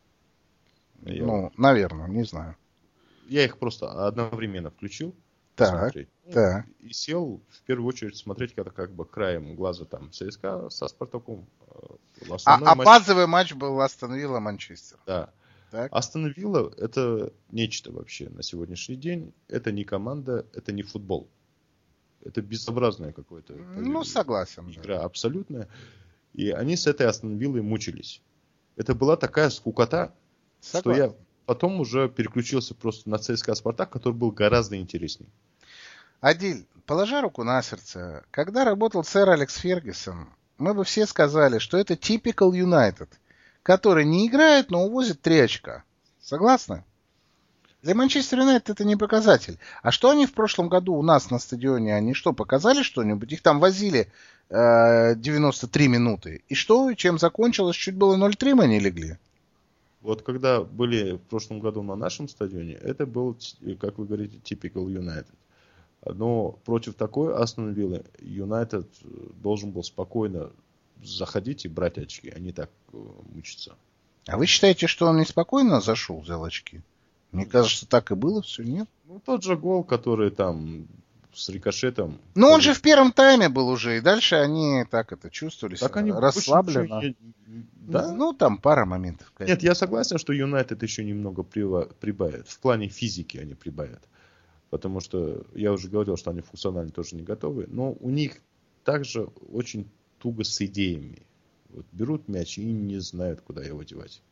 Ну, наверное, не знаю. Я их просто одновременно включил. Так. И сел в первую очередь смотреть как бы краем глаза там ЦСКА со Спартаком. Базовый матч был Астон Вилла-Манчестер. Да. Так. Астон Вилла это нечто вообще на сегодняшний день. Это не команда, это не футбол. Это безобразная какая-то согласен, игра, да. абсолютная. И они с этой Астон Виллой мучились. Это была такая скукота, что я потом уже переключился просто на ЦСКА Спартак, который был гораздо интересней. Адиль, положа руку на сердце, когда работал сэр Алекс Фергюсон, мы бы все сказали, что это typical United, который не играет, но увозит 3 очка. Согласны? Для Манчестер Юнайтед это не показатель. А что они в прошлом году у нас на стадионе? Они что, показали что-нибудь? Их там возили 93 минуты. И что? Чем закончилось? Чуть было 0-3 мы не легли. Вот когда были в прошлом году на нашем стадионе, это был, как вы говорите, typical United. Но против такой Астон Виллы Юнайтед должен был спокойно заходить и брать очки, а не так мучиться. А вы считаете, что он неспокойно зашел, взял очки? Мне кажется, так и было все, нет? Ну, тот же гол, который там с рикошетом. Ну, он же в первом тайме был уже, и дальше они так это чувствовали так себя они расслабленно. Да? Ну, там пара моментов. Конечно. Нет, я согласен, что Юнайтед еще немного прибавит. В плане физики они прибавят. Потому что я уже говорил, что они функционально тоже не готовы. Но у них также очень туго с идеями. Вот берут мяч и не знают, куда его девать.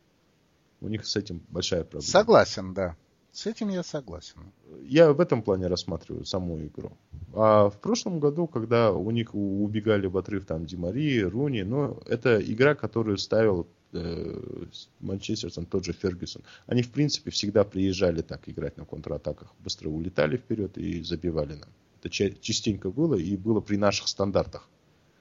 У них с этим большая проблема. Согласен, да. С этим я согласен. Я в этом плане рассматриваю саму игру. А в прошлом году, когда у них убегали в отрыв там Ди Мари, Руни, ну, это игра, которую ставил Манчестер, тот же Фергюсон. Они, в принципе, всегда приезжали так играть на контратаках. Быстро улетали вперед и забивали нам. Это частенько было и было при наших стандартах.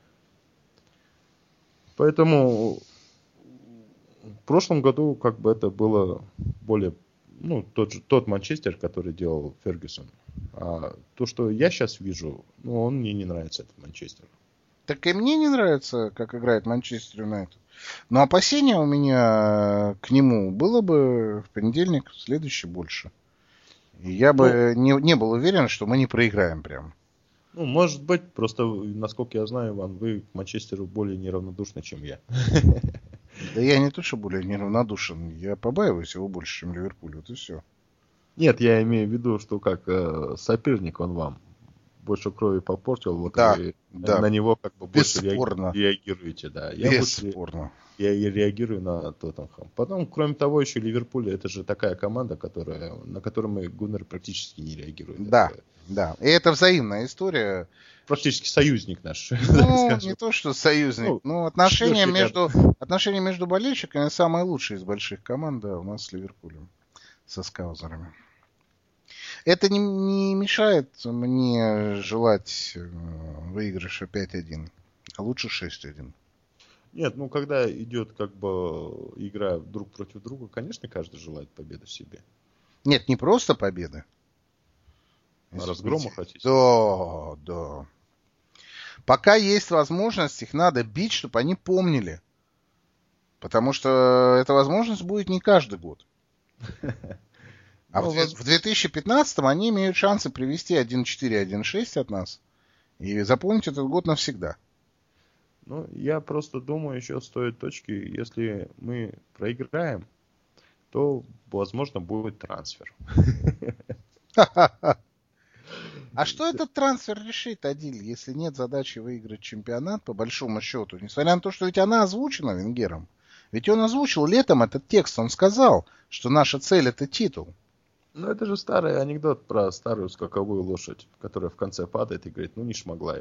Поэтому в прошлом году как бы это было более... Ну, тот Манчестер, который делал Фергюсон. А то, что я сейчас вижу, ну, он мне не нравится, этот Манчестер. Так и мне не нравится, как играет Манчестер Юнайтед. Но опасения у меня к нему было бы в понедельник, в следующий больше. И я бы не был уверен, что мы не проиграем прям. Ну, может быть, просто, насколько я знаю, Иван, вы к Манчестеру более неравнодушны, чем я. Да я не то, что более неравнодушен. Я побаиваюсь его больше, чем Ливерпуль. Вот и все. Нет, я имею в виду, что как соперник он вам больше крови попортил, вот да, вы да. на него как бы больше Бесспорно. реагируете. Да. Бесспорно. Я реагирую на Тоттенхэм. Потом, кроме того, еще Ливерпуль, это же такая команда, на которую Гуннер практически не реагирует. Да, да. И это взаимная история. Практически союзник наш. Ну, не то, что союзник. Ну, отношения между болельщиками самые лучшие из больших команд, да, у нас с Ливерпулем, со скаузерами. Это не мешает мне желать выигрыша 5-1, а лучше 6-1. Нет, ну когда идет как бы игра друг против друга, конечно, каждый желает победы себе. Нет, не просто победы. А разгрома хотите? Да. Пока есть возможность, их надо бить, чтобы они помнили. Потому что эта возможность будет не каждый год. А в 2015 они имеют шансы привести 1-4, 1-6 от нас и запомнить этот год навсегда. Ну, я просто думаю, еще с той точки, если мы проиграем, то, возможно, будет трансфер. А что этот трансфер решит, Адиль, если нет задачи выиграть чемпионат, по большому счету? Несмотря на то, что ведь она озвучена Венгером. Ведь он озвучил летом этот текст, он сказал, что наша цель — это титул. Ну, это же старый анекдот про старую скаковую лошадь, которая в конце падает и говорит, ну, не шмогла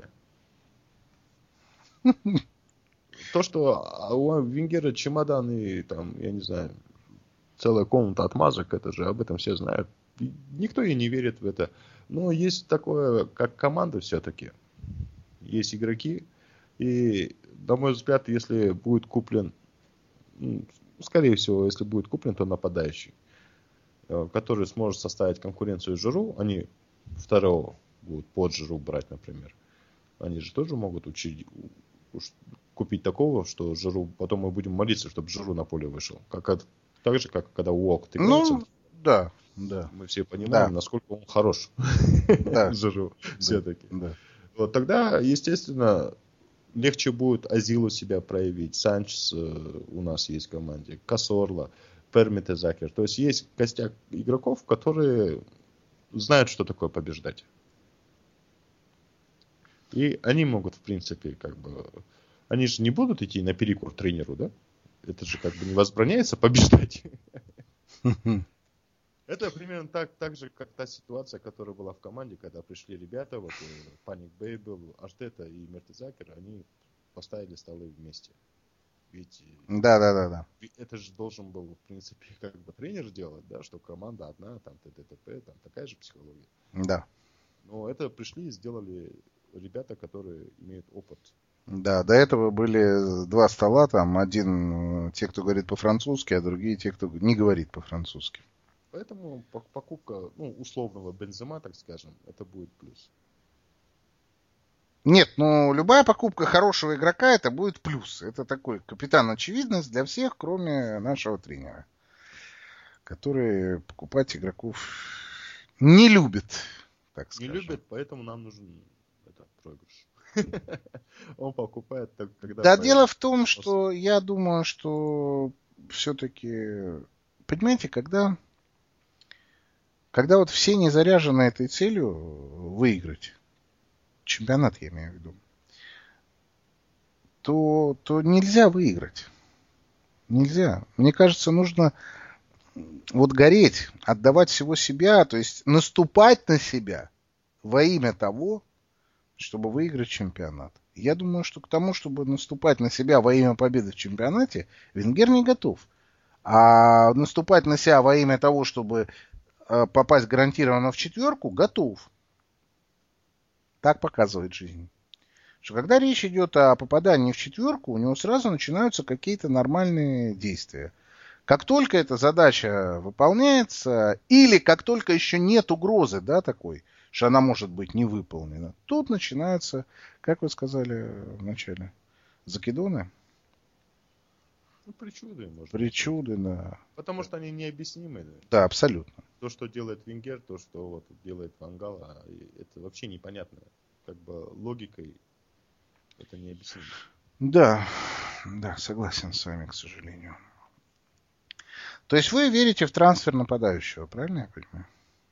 я. То, что у Венгера чемодан и там, я не знаю, целая комната отмазок, это же об этом все знают. Никто и не верит в это. Но есть такое, как команда все-таки. Есть игроки. И, на мой взгляд, если будет куплен, скорее всего, если будет куплен, то нападающий, который сможет составить конкуренцию Жиру, они второго будут под Жиру брать, например. Они же тоже могут купить такого, что Жиру, потом мы будем молиться, чтобы Жиру на поле вышел. Так же, как когда Уолк играется. Ну, да. Да. Мы все понимаем, насколько он хорош. Да. Жиру все-таки. Да. Вот тогда, естественно, легче будет Азилу себя проявить. Санчес у нас есть в команде. Касорла, Пермитезакер. То есть есть костяк игроков, которые знают, что такое побеждать. И они могут, в принципе, как бы... Они же не будут идти наперекор тренеру, да? Это же как бы не возбраняется побеждать. Это примерно так же, как та ситуация, которая была в команде, когда пришли ребята, вот Паник Бейбл, Аштета и Мертезакер, они поставили столы вместе. Ведь Да. это же должен был, в принципе, как бы тренер делать, да, что команда одна, там ТТП, там такая же психология. Да. Но это пришли и сделали ребята, которые имеют опыт. Да, до этого были два стола, там один те, кто говорит по-французски, а другие те, кто не говорит по-французски. Поэтому покупка, условного Бензема, так скажем, это будет плюс. Нет, любая покупка хорошего игрока, это будет плюс. Это такой капитан очевидность для всех, кроме нашего тренера, который покупать игроков не любит, так скажем. Не любит, поэтому нам нужен проигрыш. Он покупает, когда... Да, дело в том, что я думаю, что все-таки, понимаете, когда вот все не заряжены этой целью выиграть, чемпионат я имею в виду, то нельзя выиграть. Нельзя. Мне кажется, нужно вот гореть, отдавать всего себя, то есть наступать на себя во имя того, чтобы выиграть чемпионат. Я думаю, что к тому, чтобы наступать на себя во имя победы в чемпионате, Венгер не готов. А наступать на себя во имя того, чтобы попасть гарантированно в четверку, готов. Так показывает жизнь. Что когда речь идет о попадании в четверку, у него сразу начинаются какие-то нормальные действия. Как только эта задача выполняется, или как только еще нет угрозы, да, такой, что она может быть не выполнена, тут начинаются, как вы сказали в начале, закидоны. Причуды, может. Причуды, да. Потому что они необъяснимы. Да, абсолютно. То, что делает Венгер, то, что вот делает Ван Гал, это вообще непонятно. Как бы логикой это необъяснимо. Да, согласен с вами, к сожалению. То есть вы верите в трансфер нападающего, правильно я понимаю?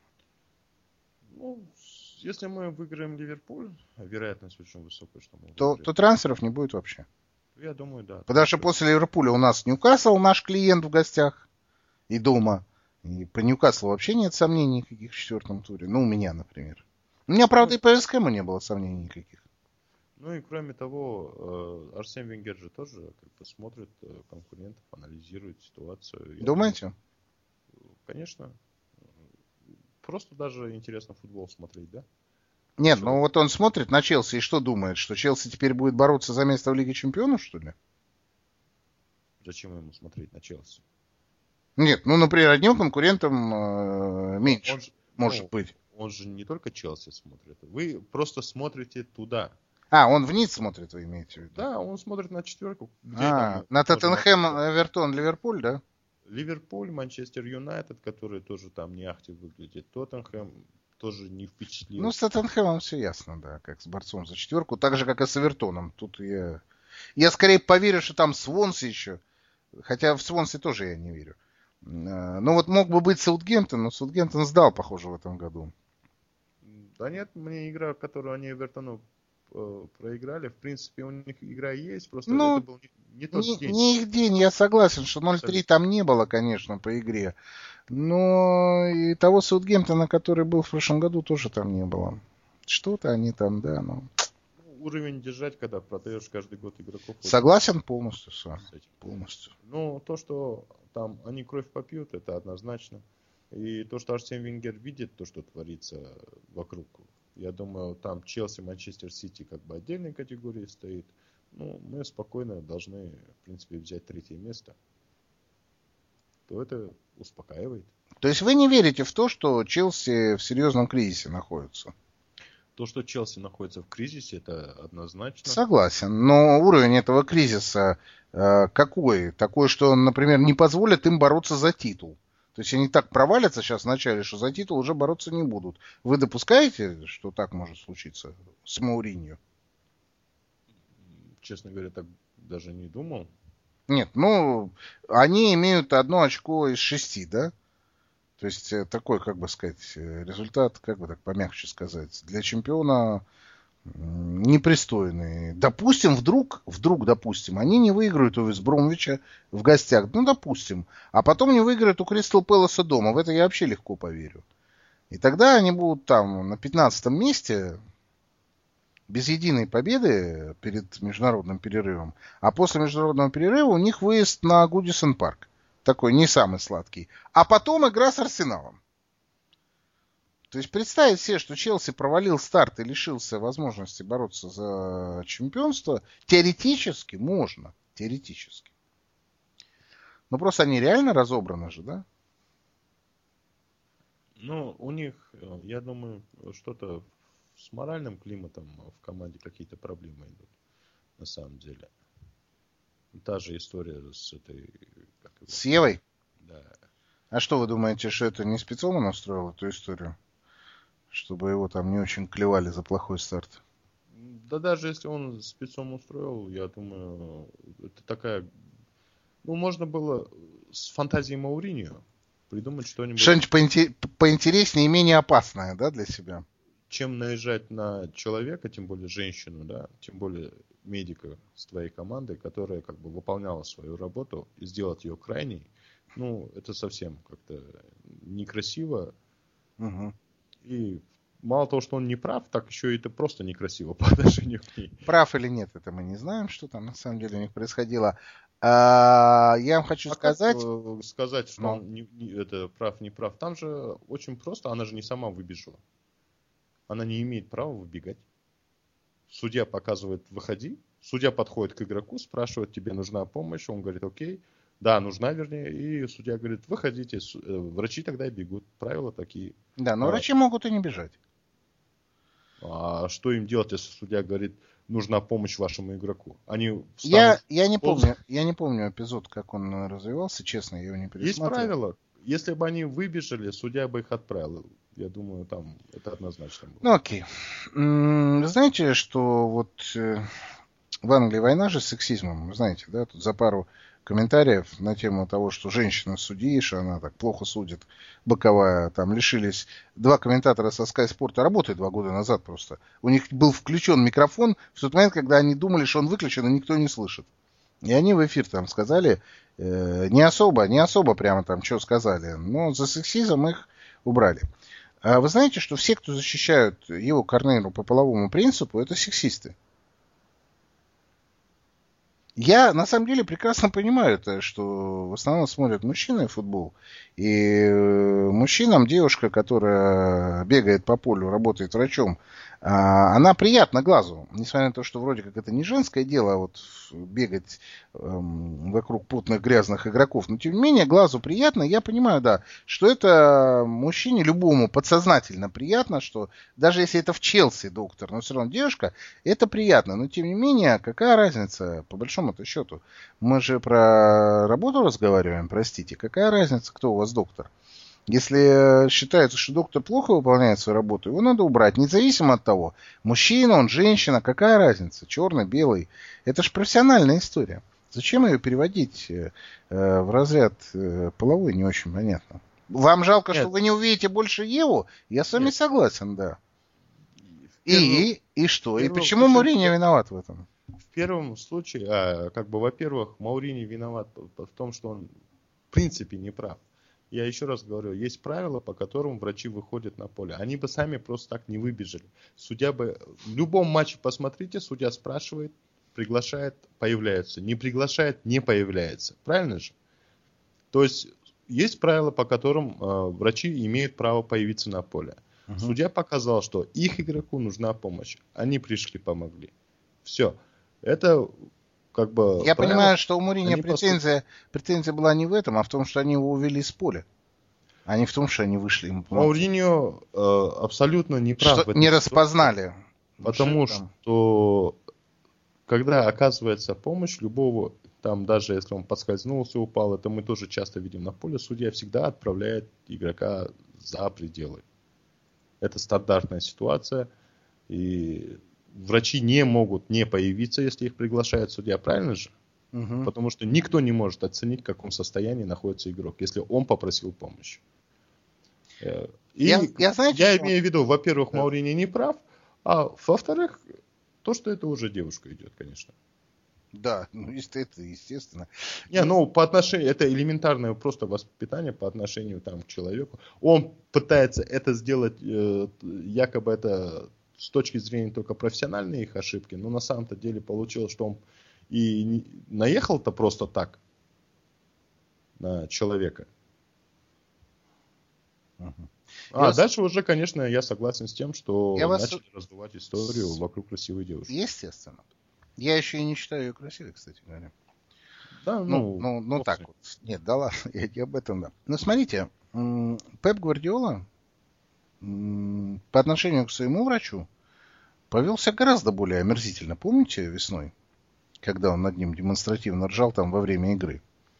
Если мы выиграем Ливерпуль, вероятность очень высокая, что мы то трансферов не будет вообще. Я думаю, да. Потому что после Ливерпуля у нас Ньюкасл, наш клиент в гостях и дома. И по Ньюкаслу вообще нет сомнений никаких в четвертом туре. У меня, например. У меня, правда, и по ВСКМу не было сомнений никаких. И кроме того, Арсен Венгер же тоже как бы смотрит конкурентов, анализирует ситуацию. Думаете? Конечно. Просто даже интересно футбол смотреть, да? Нет, вот он смотрит на Челси и что думает? Что Челси теперь будет бороться за место в Лиге Чемпионов, что ли? Зачем ему смотреть на Челси? Нет, например, одним конкурентом меньше, может быть. Он же не только Челси смотрит. Вы просто смотрите туда. Он вниз смотрит, вы имеете в виду? Да, он смотрит на четверку. На Тоттенхэм, Эвертон, Ливерпуль, да? Ливерпуль, Манчестер Юнайтед, который тоже там не ахти выглядит. Тоттенхэм тоже не впечатлил. Ну, с Тоттенхэмом все ясно, да, как с борцом за четверку. Так же, как и с Эвертоном. Тут я скорее поверю, что там Свонси еще. Хотя в Свонси тоже я не верю. Ну, вот мог бы быть Саутгемптон, но Саутгемптон сдал, похоже, в этом году. Да нет, мне игра, которую они Эвертону проиграли, в принципе, у них игра есть, просто Ну, это был не тот день. Не их день, я согласен, что 0-3 там не было, конечно, по игре. Но и того Саутгемптона, который был в прошлом году, тоже там не было. Что-то они там, да, ну... Уровень держать, когда продаешь каждый год игроков. Согласен полностью с вами. Полностью. Ну, то, что там они кровь попьют, это однозначно. И то, что Арсен Венгер видит, то, что творится вокруг, я думаю, там Челси, Манчестер Сити как бы отдельной категории стоит. Ну, мы спокойно должны, в принципе, взять 3-е место. То это успокаивает. То есть вы не верите в то, что Челси в серьезном кризисе находится? То, что Челси находится в кризисе, это однозначно. Согласен, но уровень этого кризиса какой? Такой, что, например, не позволит им бороться за титул. То есть они так провалятся сейчас в начале, что за титул уже бороться не будут. Вы допускаете, что так может случиться с Мауриньо? Честно говоря, так даже не думал. Нет, ну, они имеют 1 очко из 6, да? То есть такой, как бы сказать, результат, как бы так помягче сказать, для чемпиона непристойный. Допустим, вдруг, допустим, они не выиграют у Вестбромвича в гостях. Ну, допустим. А потом не выиграют у Кристал Пэласа дома. В это я вообще легко поверю. И тогда они будут там на 15-м месте без единой победы перед международным перерывом. А после международного перерыва у них выезд на Гудисон Парк. Такой не самый сладкий. А потом игра с Арсеналом. То есть представить себе, что Челси провалил старт и лишился возможности бороться за чемпионство, теоретически можно. Теоретически. Но просто они реально разобраны же, да? Ну, у них, я думаю, что-то с моральным климатом в команде какие-то проблемы идут. На самом деле. Та же история с этой... С Евой? Да. А что вы думаете, что это не спецом он устроил эту историю? Чтобы его там не очень клевали за плохой старт. Да даже если он спецом устроил, я думаю, это такая... Ну, можно было с фантазией Мауриньо придумать что-нибудь... Что-нибудь поинтереснее и менее опасное, да, для себя? Чем наезжать на человека, тем более женщину, да, тем более медика с твоей командой, которая как бы выполняла свою работу, и сделать ее крайней, ну, это совсем как-то некрасиво. Угу. И мало того, что он не прав, так еще и это просто некрасиво по отношению к ней. Прав или нет, это мы не знаем, что там на самом деле у них происходило. Я вам хочу сказать... Как сказать, что он это прав, не прав? Там же очень просто, она же не сама выбежала. Она не имеет права выбегать. Судья показывает, выходи. Судья подходит к игроку, спрашивает, тебе нужна помощь. Он говорит, окей. Да, нужна, вернее. И судья говорит, выходите. Врачи тогда бегут. Правила такие. Да, но врачи могут и не бежать. А что им делать, если судья говорит, нужна помощь вашему игроку? Они я не помню эпизод, как он развивался, честно, я его не пересматривал. Есть правила. Если бы они выбежали, судья бы их отправил. Я думаю, там это однозначно было. Ну, окей. Вы знаете, что вот в Англии война же с сексизмом, вы знаете, да? Тут за пару комментариев на тему того, что женщина судьи, что она так плохо судит, боковая, там лишились. 2 комментатора со Sky Sport работают 2 года назад просто. У них был включен микрофон в тот момент, когда они думали, что он выключен, и никто не слышит. И они в эфир там сказали, не особо прямо там что сказали, но за сексизм их убрали. А вы знаете, что все, кто защищают его Корнелу по половому принципу, это сексисты? Я на самом деле прекрасно понимаю это, что в основном смотрят мужчины футбол. И мужчинам девушка, которая бегает по полю, работает врачом, она приятна глазу. Несмотря на то, что вроде как это не женское дело, а вот бегать вокруг потных грязных игроков. Но тем не менее, глазу приятно. Я понимаю, да, что это мужчине любому подсознательно приятно, что даже если это в Челси доктор, но все равно девушка, это приятно. Но тем не менее, какая разница, по большому-то счету? Мы же про работу разговариваем, простите. Какая разница, кто у вас доктор? Если считается, что доктор плохо выполняет свою работу, его надо убрать, независимо от того, мужчина он, женщина, какая разница, черный, белый. Это же профессиональная история. Зачем ее переводить в разряд половой, не очень понятно. Вам жалко, Нет. что вы не увидите больше Еву? Я с вами согласен, да. И что? И почему Мourinho виноват в этом? В первом случае, во-первых, Маурини виноват в том, что он в принципе не прав. Я еще раз говорю, есть правила, по которым врачи выходят на поле. Они бы сами просто так не выбежали. Судья бы... В любом матче, посмотрите, судья спрашивает, приглашает, появляется. Не приглашает, не появляется. Правильно же? То есть правила, по которым врачи имеют право появиться на поле. Угу. Судья показал, что их игроку нужна помощь. Они пришли, помогли. Все. Это... Я понимаю, что у Мourinho претензия была не в этом, а в том, что они его увели с поля. А не в том, что они вышли ему помогать. Мауриньо абсолютно не прав. Что не распознали. Потому что, когда оказывается помощь любого, там даже если он подскользнулся, упал, это мы тоже часто видим на поле, судья всегда отправляет игрока за пределы. Это стандартная ситуация. И... Врачи не могут не появиться, если их приглашает судья, правильно же? Угу. Потому что никто не может оценить, в каком состоянии находится игрок, если он попросил помощи. Я имею в виду, во-первых, Маурини не прав, а во-вторых, то, что это уже девушка идет, конечно. Да, это естественно. По отношению, это элементарное просто воспитание по отношению к человеку. Он пытается это сделать, якобы это... с точки зрения только профессиональной их ошибки, но на самом-то деле получилось, что он и наехал-то просто так на человека. Угу. Дальше уже, конечно, я согласен с тем, что начали раздувать историю вокруг красивой девушки. Естественно. Я еще и не считаю ее красивой, кстати говоря. Да, так вот. Нет, да ладно, я не об этом, да. Но смотрите, Пеп Гвардиола по отношению к своему врачу повел себя гораздо более омерзительно. Помните весной, когда он над ним демонстративно ржал там во время игры?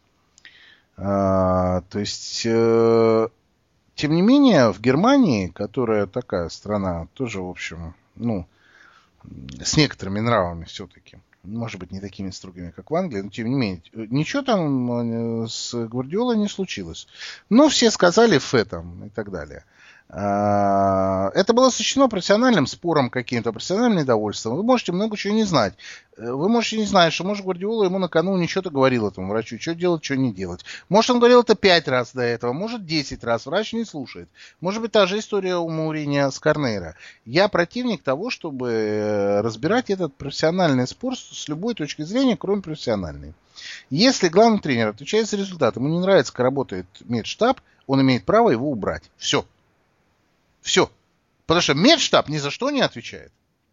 То есть, тем не менее, в Германии, которая такая страна, тоже, в общем, с некоторыми нравами все-таки, может быть, не такими строгими, как в Англии, но тем не менее, ничего там с Гвардиолой не случилось. Но все сказали «фе» там и так далее. Это было сочтено профессиональным спором каким-то, профессиональным недовольством. Вы можете много чего не знать. Вы можете не знать, что, может, Гвардиола ему накануне что-то говорил этому врачу, что делать, что не делать. Может, он говорил это 5 раз до этого, может, 10 раз. Врач не слушает. Может быть, та же история у Мауриньо с Корнейро. Я противник того, чтобы разбирать этот профессиональный спор с любой точки зрения, кроме профессиональной. Если главный тренер отвечает за результат, ему не нравится, как работает медштаб, он имеет право его убрать. Все. Все. Потому что медштаб ни за что не отвечает.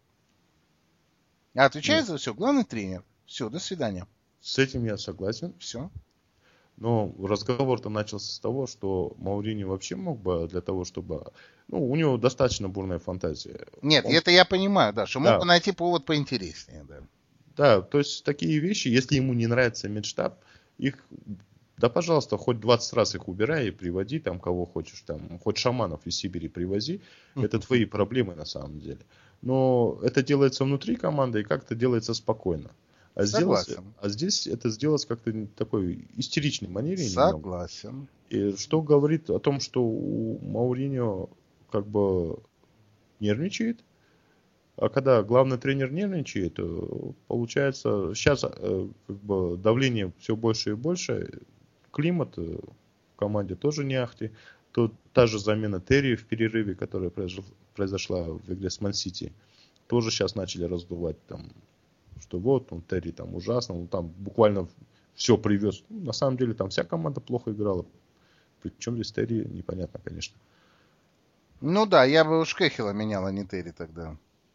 А отвечает за все главный тренер. Все, до свидания. С этим я согласен. Все. Но разговор-то начался с того, что Мауриньо вообще мог бы для того, чтобы... у него достаточно бурная фантазия. Нет, это я понимаю, да, что мог бы найти повод поинтереснее. Да. Да, то есть такие вещи, если ему не нравится медштаб, их... Да, пожалуйста, хоть 20 раз их убирай и приводи там кого хочешь, там, хоть шаманов из Сибири привози. Это твои проблемы на самом деле. Но это делается внутри команды и как-то делается спокойно. А здесь это сделать как-то такой истеричной манере. Согласен. И что говорит о том, что у Мауриньо как бы нервничает. А когда главный тренер нервничает, получается, сейчас как бы давление все больше и больше. Климат в команде тоже не ахти. Тут та же замена Терри в перерыве, которая произошла в игре с Ман-Сити, тоже сейчас начали раздувать, там, что вот, Терри там ужасно, он там буквально все привез. На самом деле там вся команда плохо играла. Причем здесь Терри, непонятно, конечно. Да, я бы уж Кэхила менял, а не Терри тогда.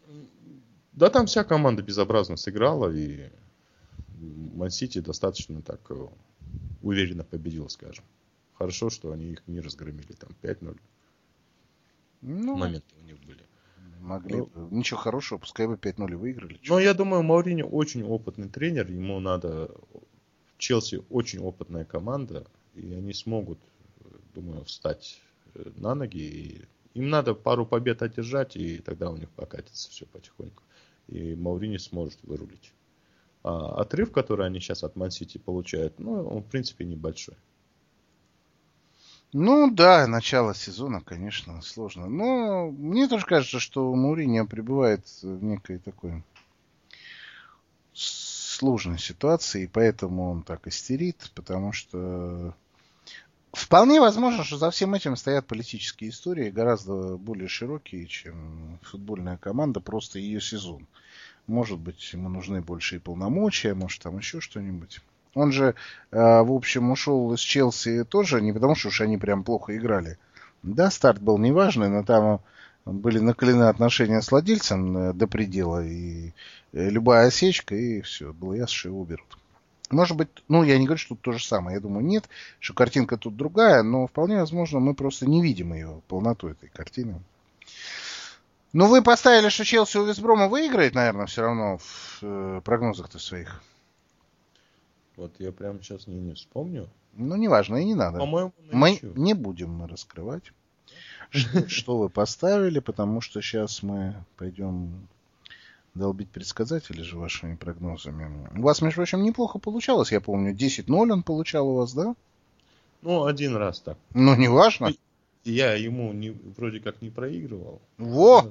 Да, там вся команда безобразно сыграла, и Ман-Сити достаточно так уверенно победил, скажем. Хорошо, что они их не разгромили, там 5-0. Моменты у них были. Могли бы. Ничего хорошего, пускай бы 5-0 выиграли. Но я думаю, Мауриньо очень опытный тренер, ему надо... Челси очень опытная команда, и они смогут, думаю, встать на ноги. И им надо пару побед одержать, и тогда у них покатится все потихоньку. И Мауриньо сможет вырулить. А отрыв, который они сейчас от Ман-Сити получают, он в принципе небольшой. Да, начало сезона, конечно, сложно. Но мне тоже кажется, что Мауриньо пребывает в некой такой сложной ситуации, и поэтому он так истерит, потому что вполне возможно, что за всем этим стоят политические истории, гораздо более широкие, чем футбольная команда, просто ее сезон. Может быть, ему нужны большие полномочия, может, там еще что-нибудь. Он же, в общем, ушел из Челси тоже, не потому что уж они прям плохо играли. Да, старт был неважный, но там были накалены отношения с владельцем до предела, и любая осечка, и все, было ясно, что его уберут. Может быть, я не говорю, что тут то же самое, я думаю, нет, что картинка тут другая, но вполне возможно, мы просто не видим ее, полноту этой картины. Вы поставили, что Челси у Вестброма выиграет, наверное, все равно в прогнозах-то своих. Вот я прямо сейчас не вспомню. Неважно, и не надо. По-моему, мы не будем раскрывать, что вы поставили, потому что сейчас мы пойдем долбить предсказателей же вашими прогнозами. У вас, между прочим, неплохо получалось, я помню. 10-0 он получал у вас, да? Один раз так. Неважно. Я ему вроде как не проигрывал. Во.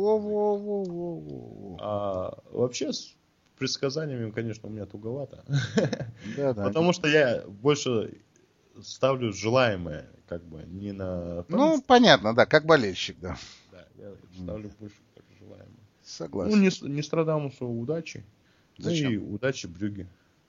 А вообще с предсказаниями, конечно, у меня туговато. Да. Потому что я больше ставлю желаемое, как бы, не на... понятно, да, как болельщик, да. Да, я ставлю больше как желаемое. Согласен. Не Страдамусу удачи. Зачем? И удачи Брюгге.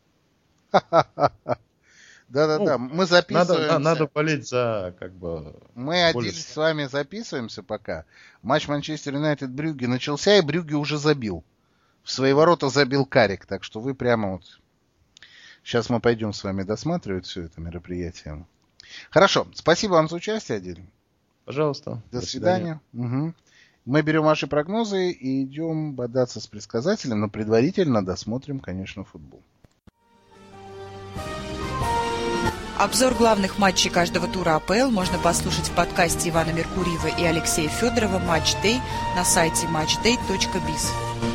Да, мы записываемся. Надо болеть за, как бы... Мы отдельно с вами записываемся пока. Матч Манчестер Юнайтед Брюгге начался, и Брюгге уже забил. В свои ворота забил Карик, так что вы прямо вот... Сейчас мы пойдем с вами досматривать все это мероприятие. Хорошо, спасибо вам за участие, Адель. Пожалуйста. До свидания. Угу. Мы берем ваши прогнозы и идем бодаться с предсказателем, но предварительно досмотрим, конечно, футбол. Обзор главных матчей каждого тура АПЛ можно послушать в подкасте Ивана Меркурьева и Алексея Федорова «Матч Дэй» на сайте matchday.biz.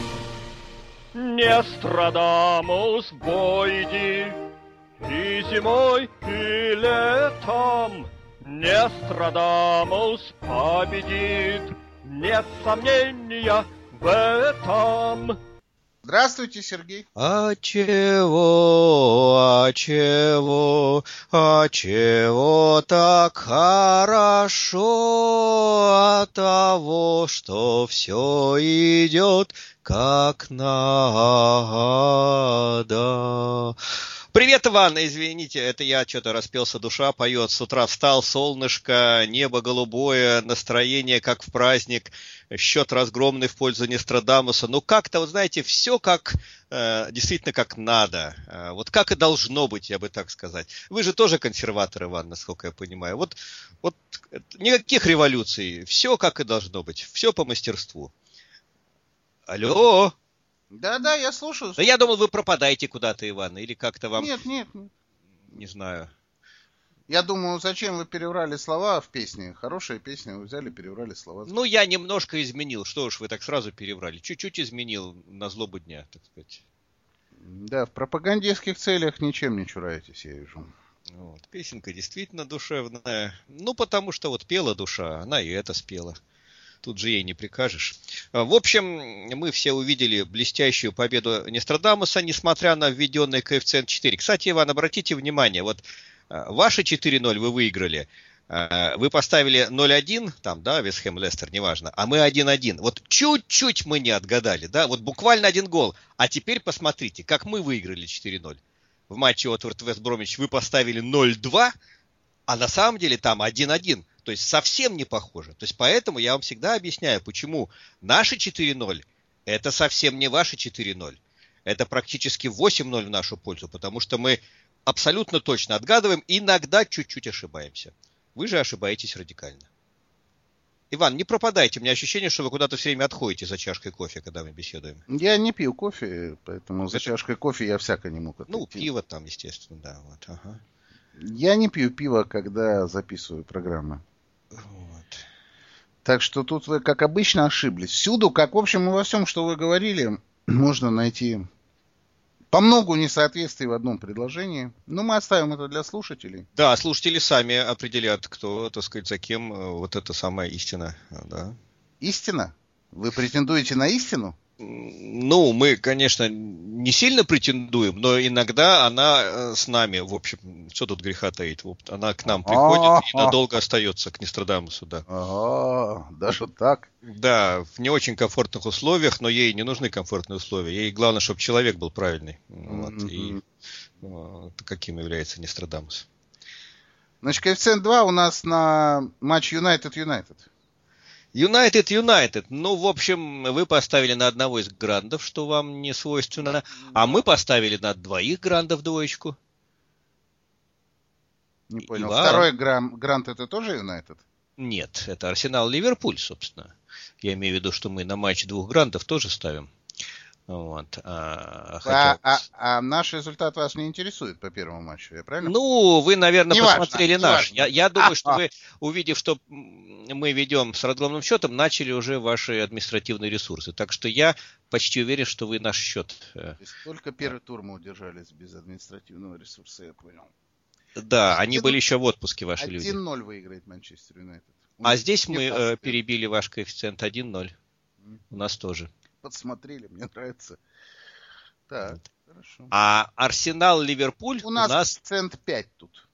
Не Страдамус бойди и зимой, и летом. Не Страдамус победит, нет сомнения в этом. Здравствуйте, Сергей. А чего так хорошо от того, что все идет как надо. Привет, Иван, извините, это я что-то распелся, душа поет. С утра встал, солнышко, небо голубое, настроение как в праздник, счет разгромный в пользу Нострадамуса. Как-то, знаете, все как действительно как надо. Вот как и должно быть, я бы так сказать. Вы же тоже консерватор, Иван, насколько я понимаю. Вот никаких революций, все как и должно быть, все по мастерству. Алло? Да, я слушаю. Да я думал, вы пропадаете куда-то, Иван, или как-то вам... Нет. Не знаю. Я думаю, зачем вы переврали слова в песне? Хорошая песня, вы взяли, переврали слова. Я немножко изменил. Что уж вы так сразу переврали. Чуть-чуть изменил на злобу дня, так сказать. Да, в пропагандистских целях ничем не чураетесь, я вижу. Песенка действительно душевная. Потому что пела душа, она и это спела. Тут же ей не прикажешь. В общем, мы все увидели блестящую победу Нострадамуса, несмотря на введенный коэффициент 4. Кстати, Иван, обратите внимание, ваши 4-0 вы выиграли. Вы поставили 0-1, там, да, Вест Хэм, Лестер, неважно, а мы 1-1. Чуть-чуть мы не отгадали, да, буквально один гол. А теперь посмотрите, как мы выиграли 4-0. В матче Уотфорд-Вест Бромвич вы поставили 0-2, а на самом деле там 1-1. То есть совсем не похоже. То есть поэтому я вам всегда объясняю, почему наши 4-0 Это совсем не ваши 4-0. Это практически 8-0 в нашу пользу, потому что мы абсолютно точно отгадываем, иногда чуть-чуть ошибаемся. Вы же ошибаетесь радикально. Иван, не пропадайте. У меня ощущение, что вы куда-то все время отходите за чашкой кофе, когда мы беседуем. Я не пью кофе, поэтому за чашкой кофе я всяко не мог отойти. Ну, пиво там, естественно, да. Вот, ага. Я не пью пиво, когда записываю программы. Вот. Так что тут вы, как обычно, ошиблись. Всюду, как в общем и во всем, что вы говорили, можно найти по многу несоответствий в одном предложении. Но мы оставим это для слушателей. Да, слушатели сами определят, кто, так сказать, за кем вот эта самая истина. Да. Истина? Вы претендуете на истину? Ну, мы, конечно, не сильно претендуем, но иногда она с нами, в общем, что тут греха таить, она к нам приходит и надолго остается, к Нострадамусу, да. Ага, даже так? Да, в не очень комфортных условиях, но ей не нужны комфортные условия. Ей главное, чтобы человек был правильный. Вот, и каким является Нострадамус. Значит, коэффициент 2 у нас на матч Юнайтед-Юнайтед. Юнайтед. Ну, в общем, вы поставили на одного из грандов, что вам не свойственно. А мы поставили на двоих грандов двоечку. Не понял. Иван. Второй грант это тоже Юнайтед? Нет, это Арсенал-Ливерпуль, собственно. Я имею в виду, что мы на матч двух грандов тоже ставим. Вот. А наш результат вас не интересует по первому матчу, я правильно? Ну, вы, наверное, не посмотрели важно, наш. Я думаю, что вы, увидев, что мы ведем с разгромным счетом, начали уже ваши административные ресурсы. Так что я почти уверен, что вы наш счет. То есть только первый тур мы удержались без административного ресурса, я понял. Да, они были еще в отпуске, ваши люди. 1-0 выиграет Манчестер Юнайтед. А здесь мы перебили ваш коэффициент 1-0. У нас тоже. Подсмотрели, мне нравится. Так, хорошо. А Арсенал-Ливерпуль у нас коэффициент 5 тут.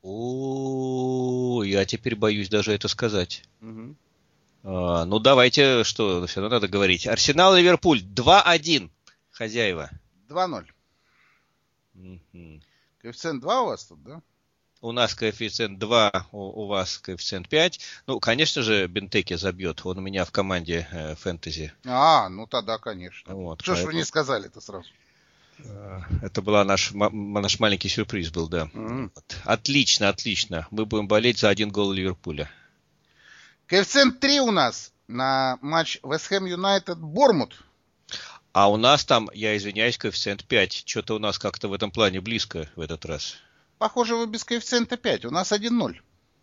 О, я теперь боюсь даже это сказать. Угу. Ну, давайте, что, все равно надо говорить. Арсенал-Ливерпуль 2-1. Хозяева. 2-0. Угу. Коэффициент 2 у вас тут, да? У нас коэффициент 2, у вас коэффициент 5. Ну, конечно же, Бентеке забьет. Он у меня в команде фэнтези. Ну тогда, конечно. Вот, что ж вы не сказали-то сразу? Это был наш маленький сюрприз был, да. Вот. Отлично. Мы будем болеть за 1 гол Ливерпуля. Коэффициент 3 у нас на матч Вест Хэм Юнайтед Бормут. А у нас там, я извиняюсь, коэффициент 5. Что-то у нас как-то в этом плане близко в этот раз. Похоже, вы без коэффициента 5. У нас 1-0.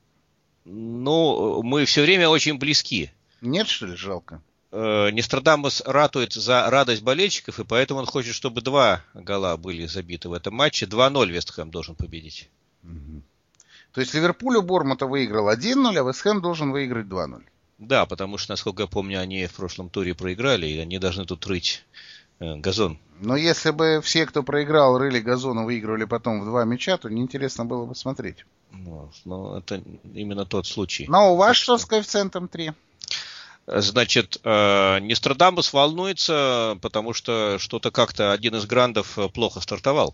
Ну, мы все время очень близки. Нет, что ли, жалко? Нострадамус ратует за радость болельщиков, и поэтому он хочет, чтобы 2 гола были забиты в этом матче. 2-0 Вест Хэм должен победить. Угу. То есть Ливерпуль у Бормута выиграл 1-0, а Вест Хэм должен выиграть 2-0. Да, потому что, насколько я помню, они в прошлом туре проиграли, и они должны тут рыть газон. Но если бы все, кто проиграл, рыли газон и выигрывали потом в 2 мяча, то неинтересно было бы смотреть. Ну, это именно тот случай. Но у вас что с коэффициентом 3? Значит, Нострадамус волнуется, потому что что-то как-то один из грандов плохо стартовал.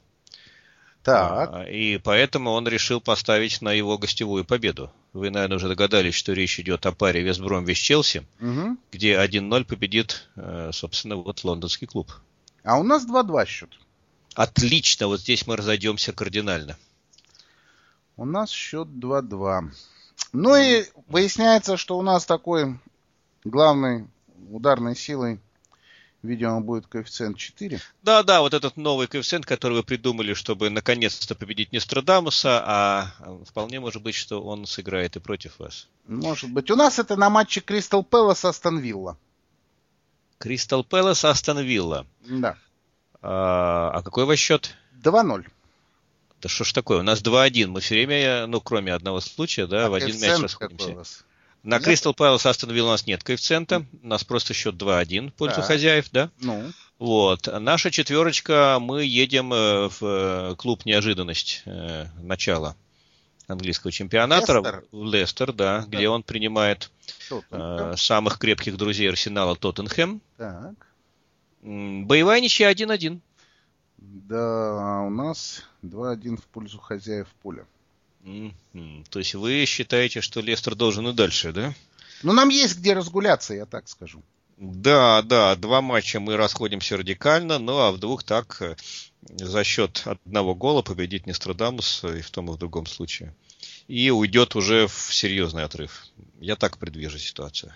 Так. И поэтому он решил поставить на его гостевую победу. Вы, наверное, уже догадались, что речь идет о паре Вест Бромвич-Челси, где 1-0 победит, собственно, вот лондонский клуб. А у нас 2-2 счет. Отлично, вот здесь мы разойдемся кардинально. У нас счет 2-2. Ну и выясняется, что у нас такой главной ударной силой, видимо, будет коэффициент 4. Да, вот этот новый коэффициент, который вы придумали, чтобы наконец-то победить Нострадамуса, а вполне может быть, что он сыграет и против вас. Может быть. У нас это на матче Кристал Пэлас Астон Вилла. Кристал Пэлас Астон Вилла. Да. А какой у вас счет? 2-0. Да что ж такое? У нас 2-1. Мы все время, кроме одного случая, да, в один мяч расходимся. На Кристал Пэлас Астон Вилла у нас нет коэффициента. У нас просто счет 2-1 в пользу хозяев, да? Ну. Вот. Наша четверочка, мы едем в клуб «Неожиданность» начала английского чемпионата. Лестер, да, где он принимает самых крепких друзей Арсенала Тоттенхэм. Так. Боевая ничья 1-1. Да, у нас 2-1 в пользу хозяев поля. То есть вы считаете, что Лестер должен и дальше, да? Ну, нам есть где разгуляться, я так скажу. Да, 2 матча мы расходимся радикально, ну а в 2 так за счет 1 гола победит Нострадамус и в том, и в другом случае. И уйдет уже в серьезный отрыв. Я так предвижу ситуацию.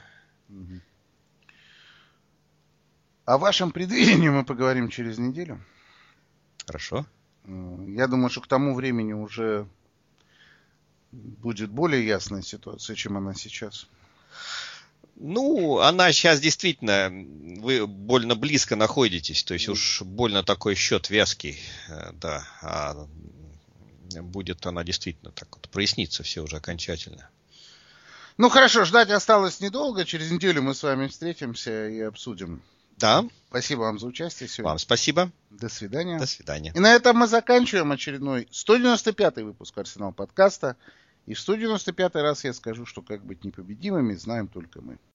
О вашем предвидении мы поговорим через неделю. Хорошо. Я думаю, что к тому времени уже будет более ясная ситуация, чем она сейчас. Ну, она сейчас действительно, вы больно близко находитесь, то есть уж больно такой счет вязкий, да, а будет она действительно так вот прояснится все уже окончательно. Ну хорошо, ждать осталось недолго, через неделю мы с вами встретимся и обсудим. Да. Спасибо вам за участие сегодня. Вам спасибо. До свидания. До свидания. И на этом мы заканчиваем очередной 195-й выпуск Арсенал подкаста. И в 195-й раз я скажу, что как быть непобедимыми знаем только мы.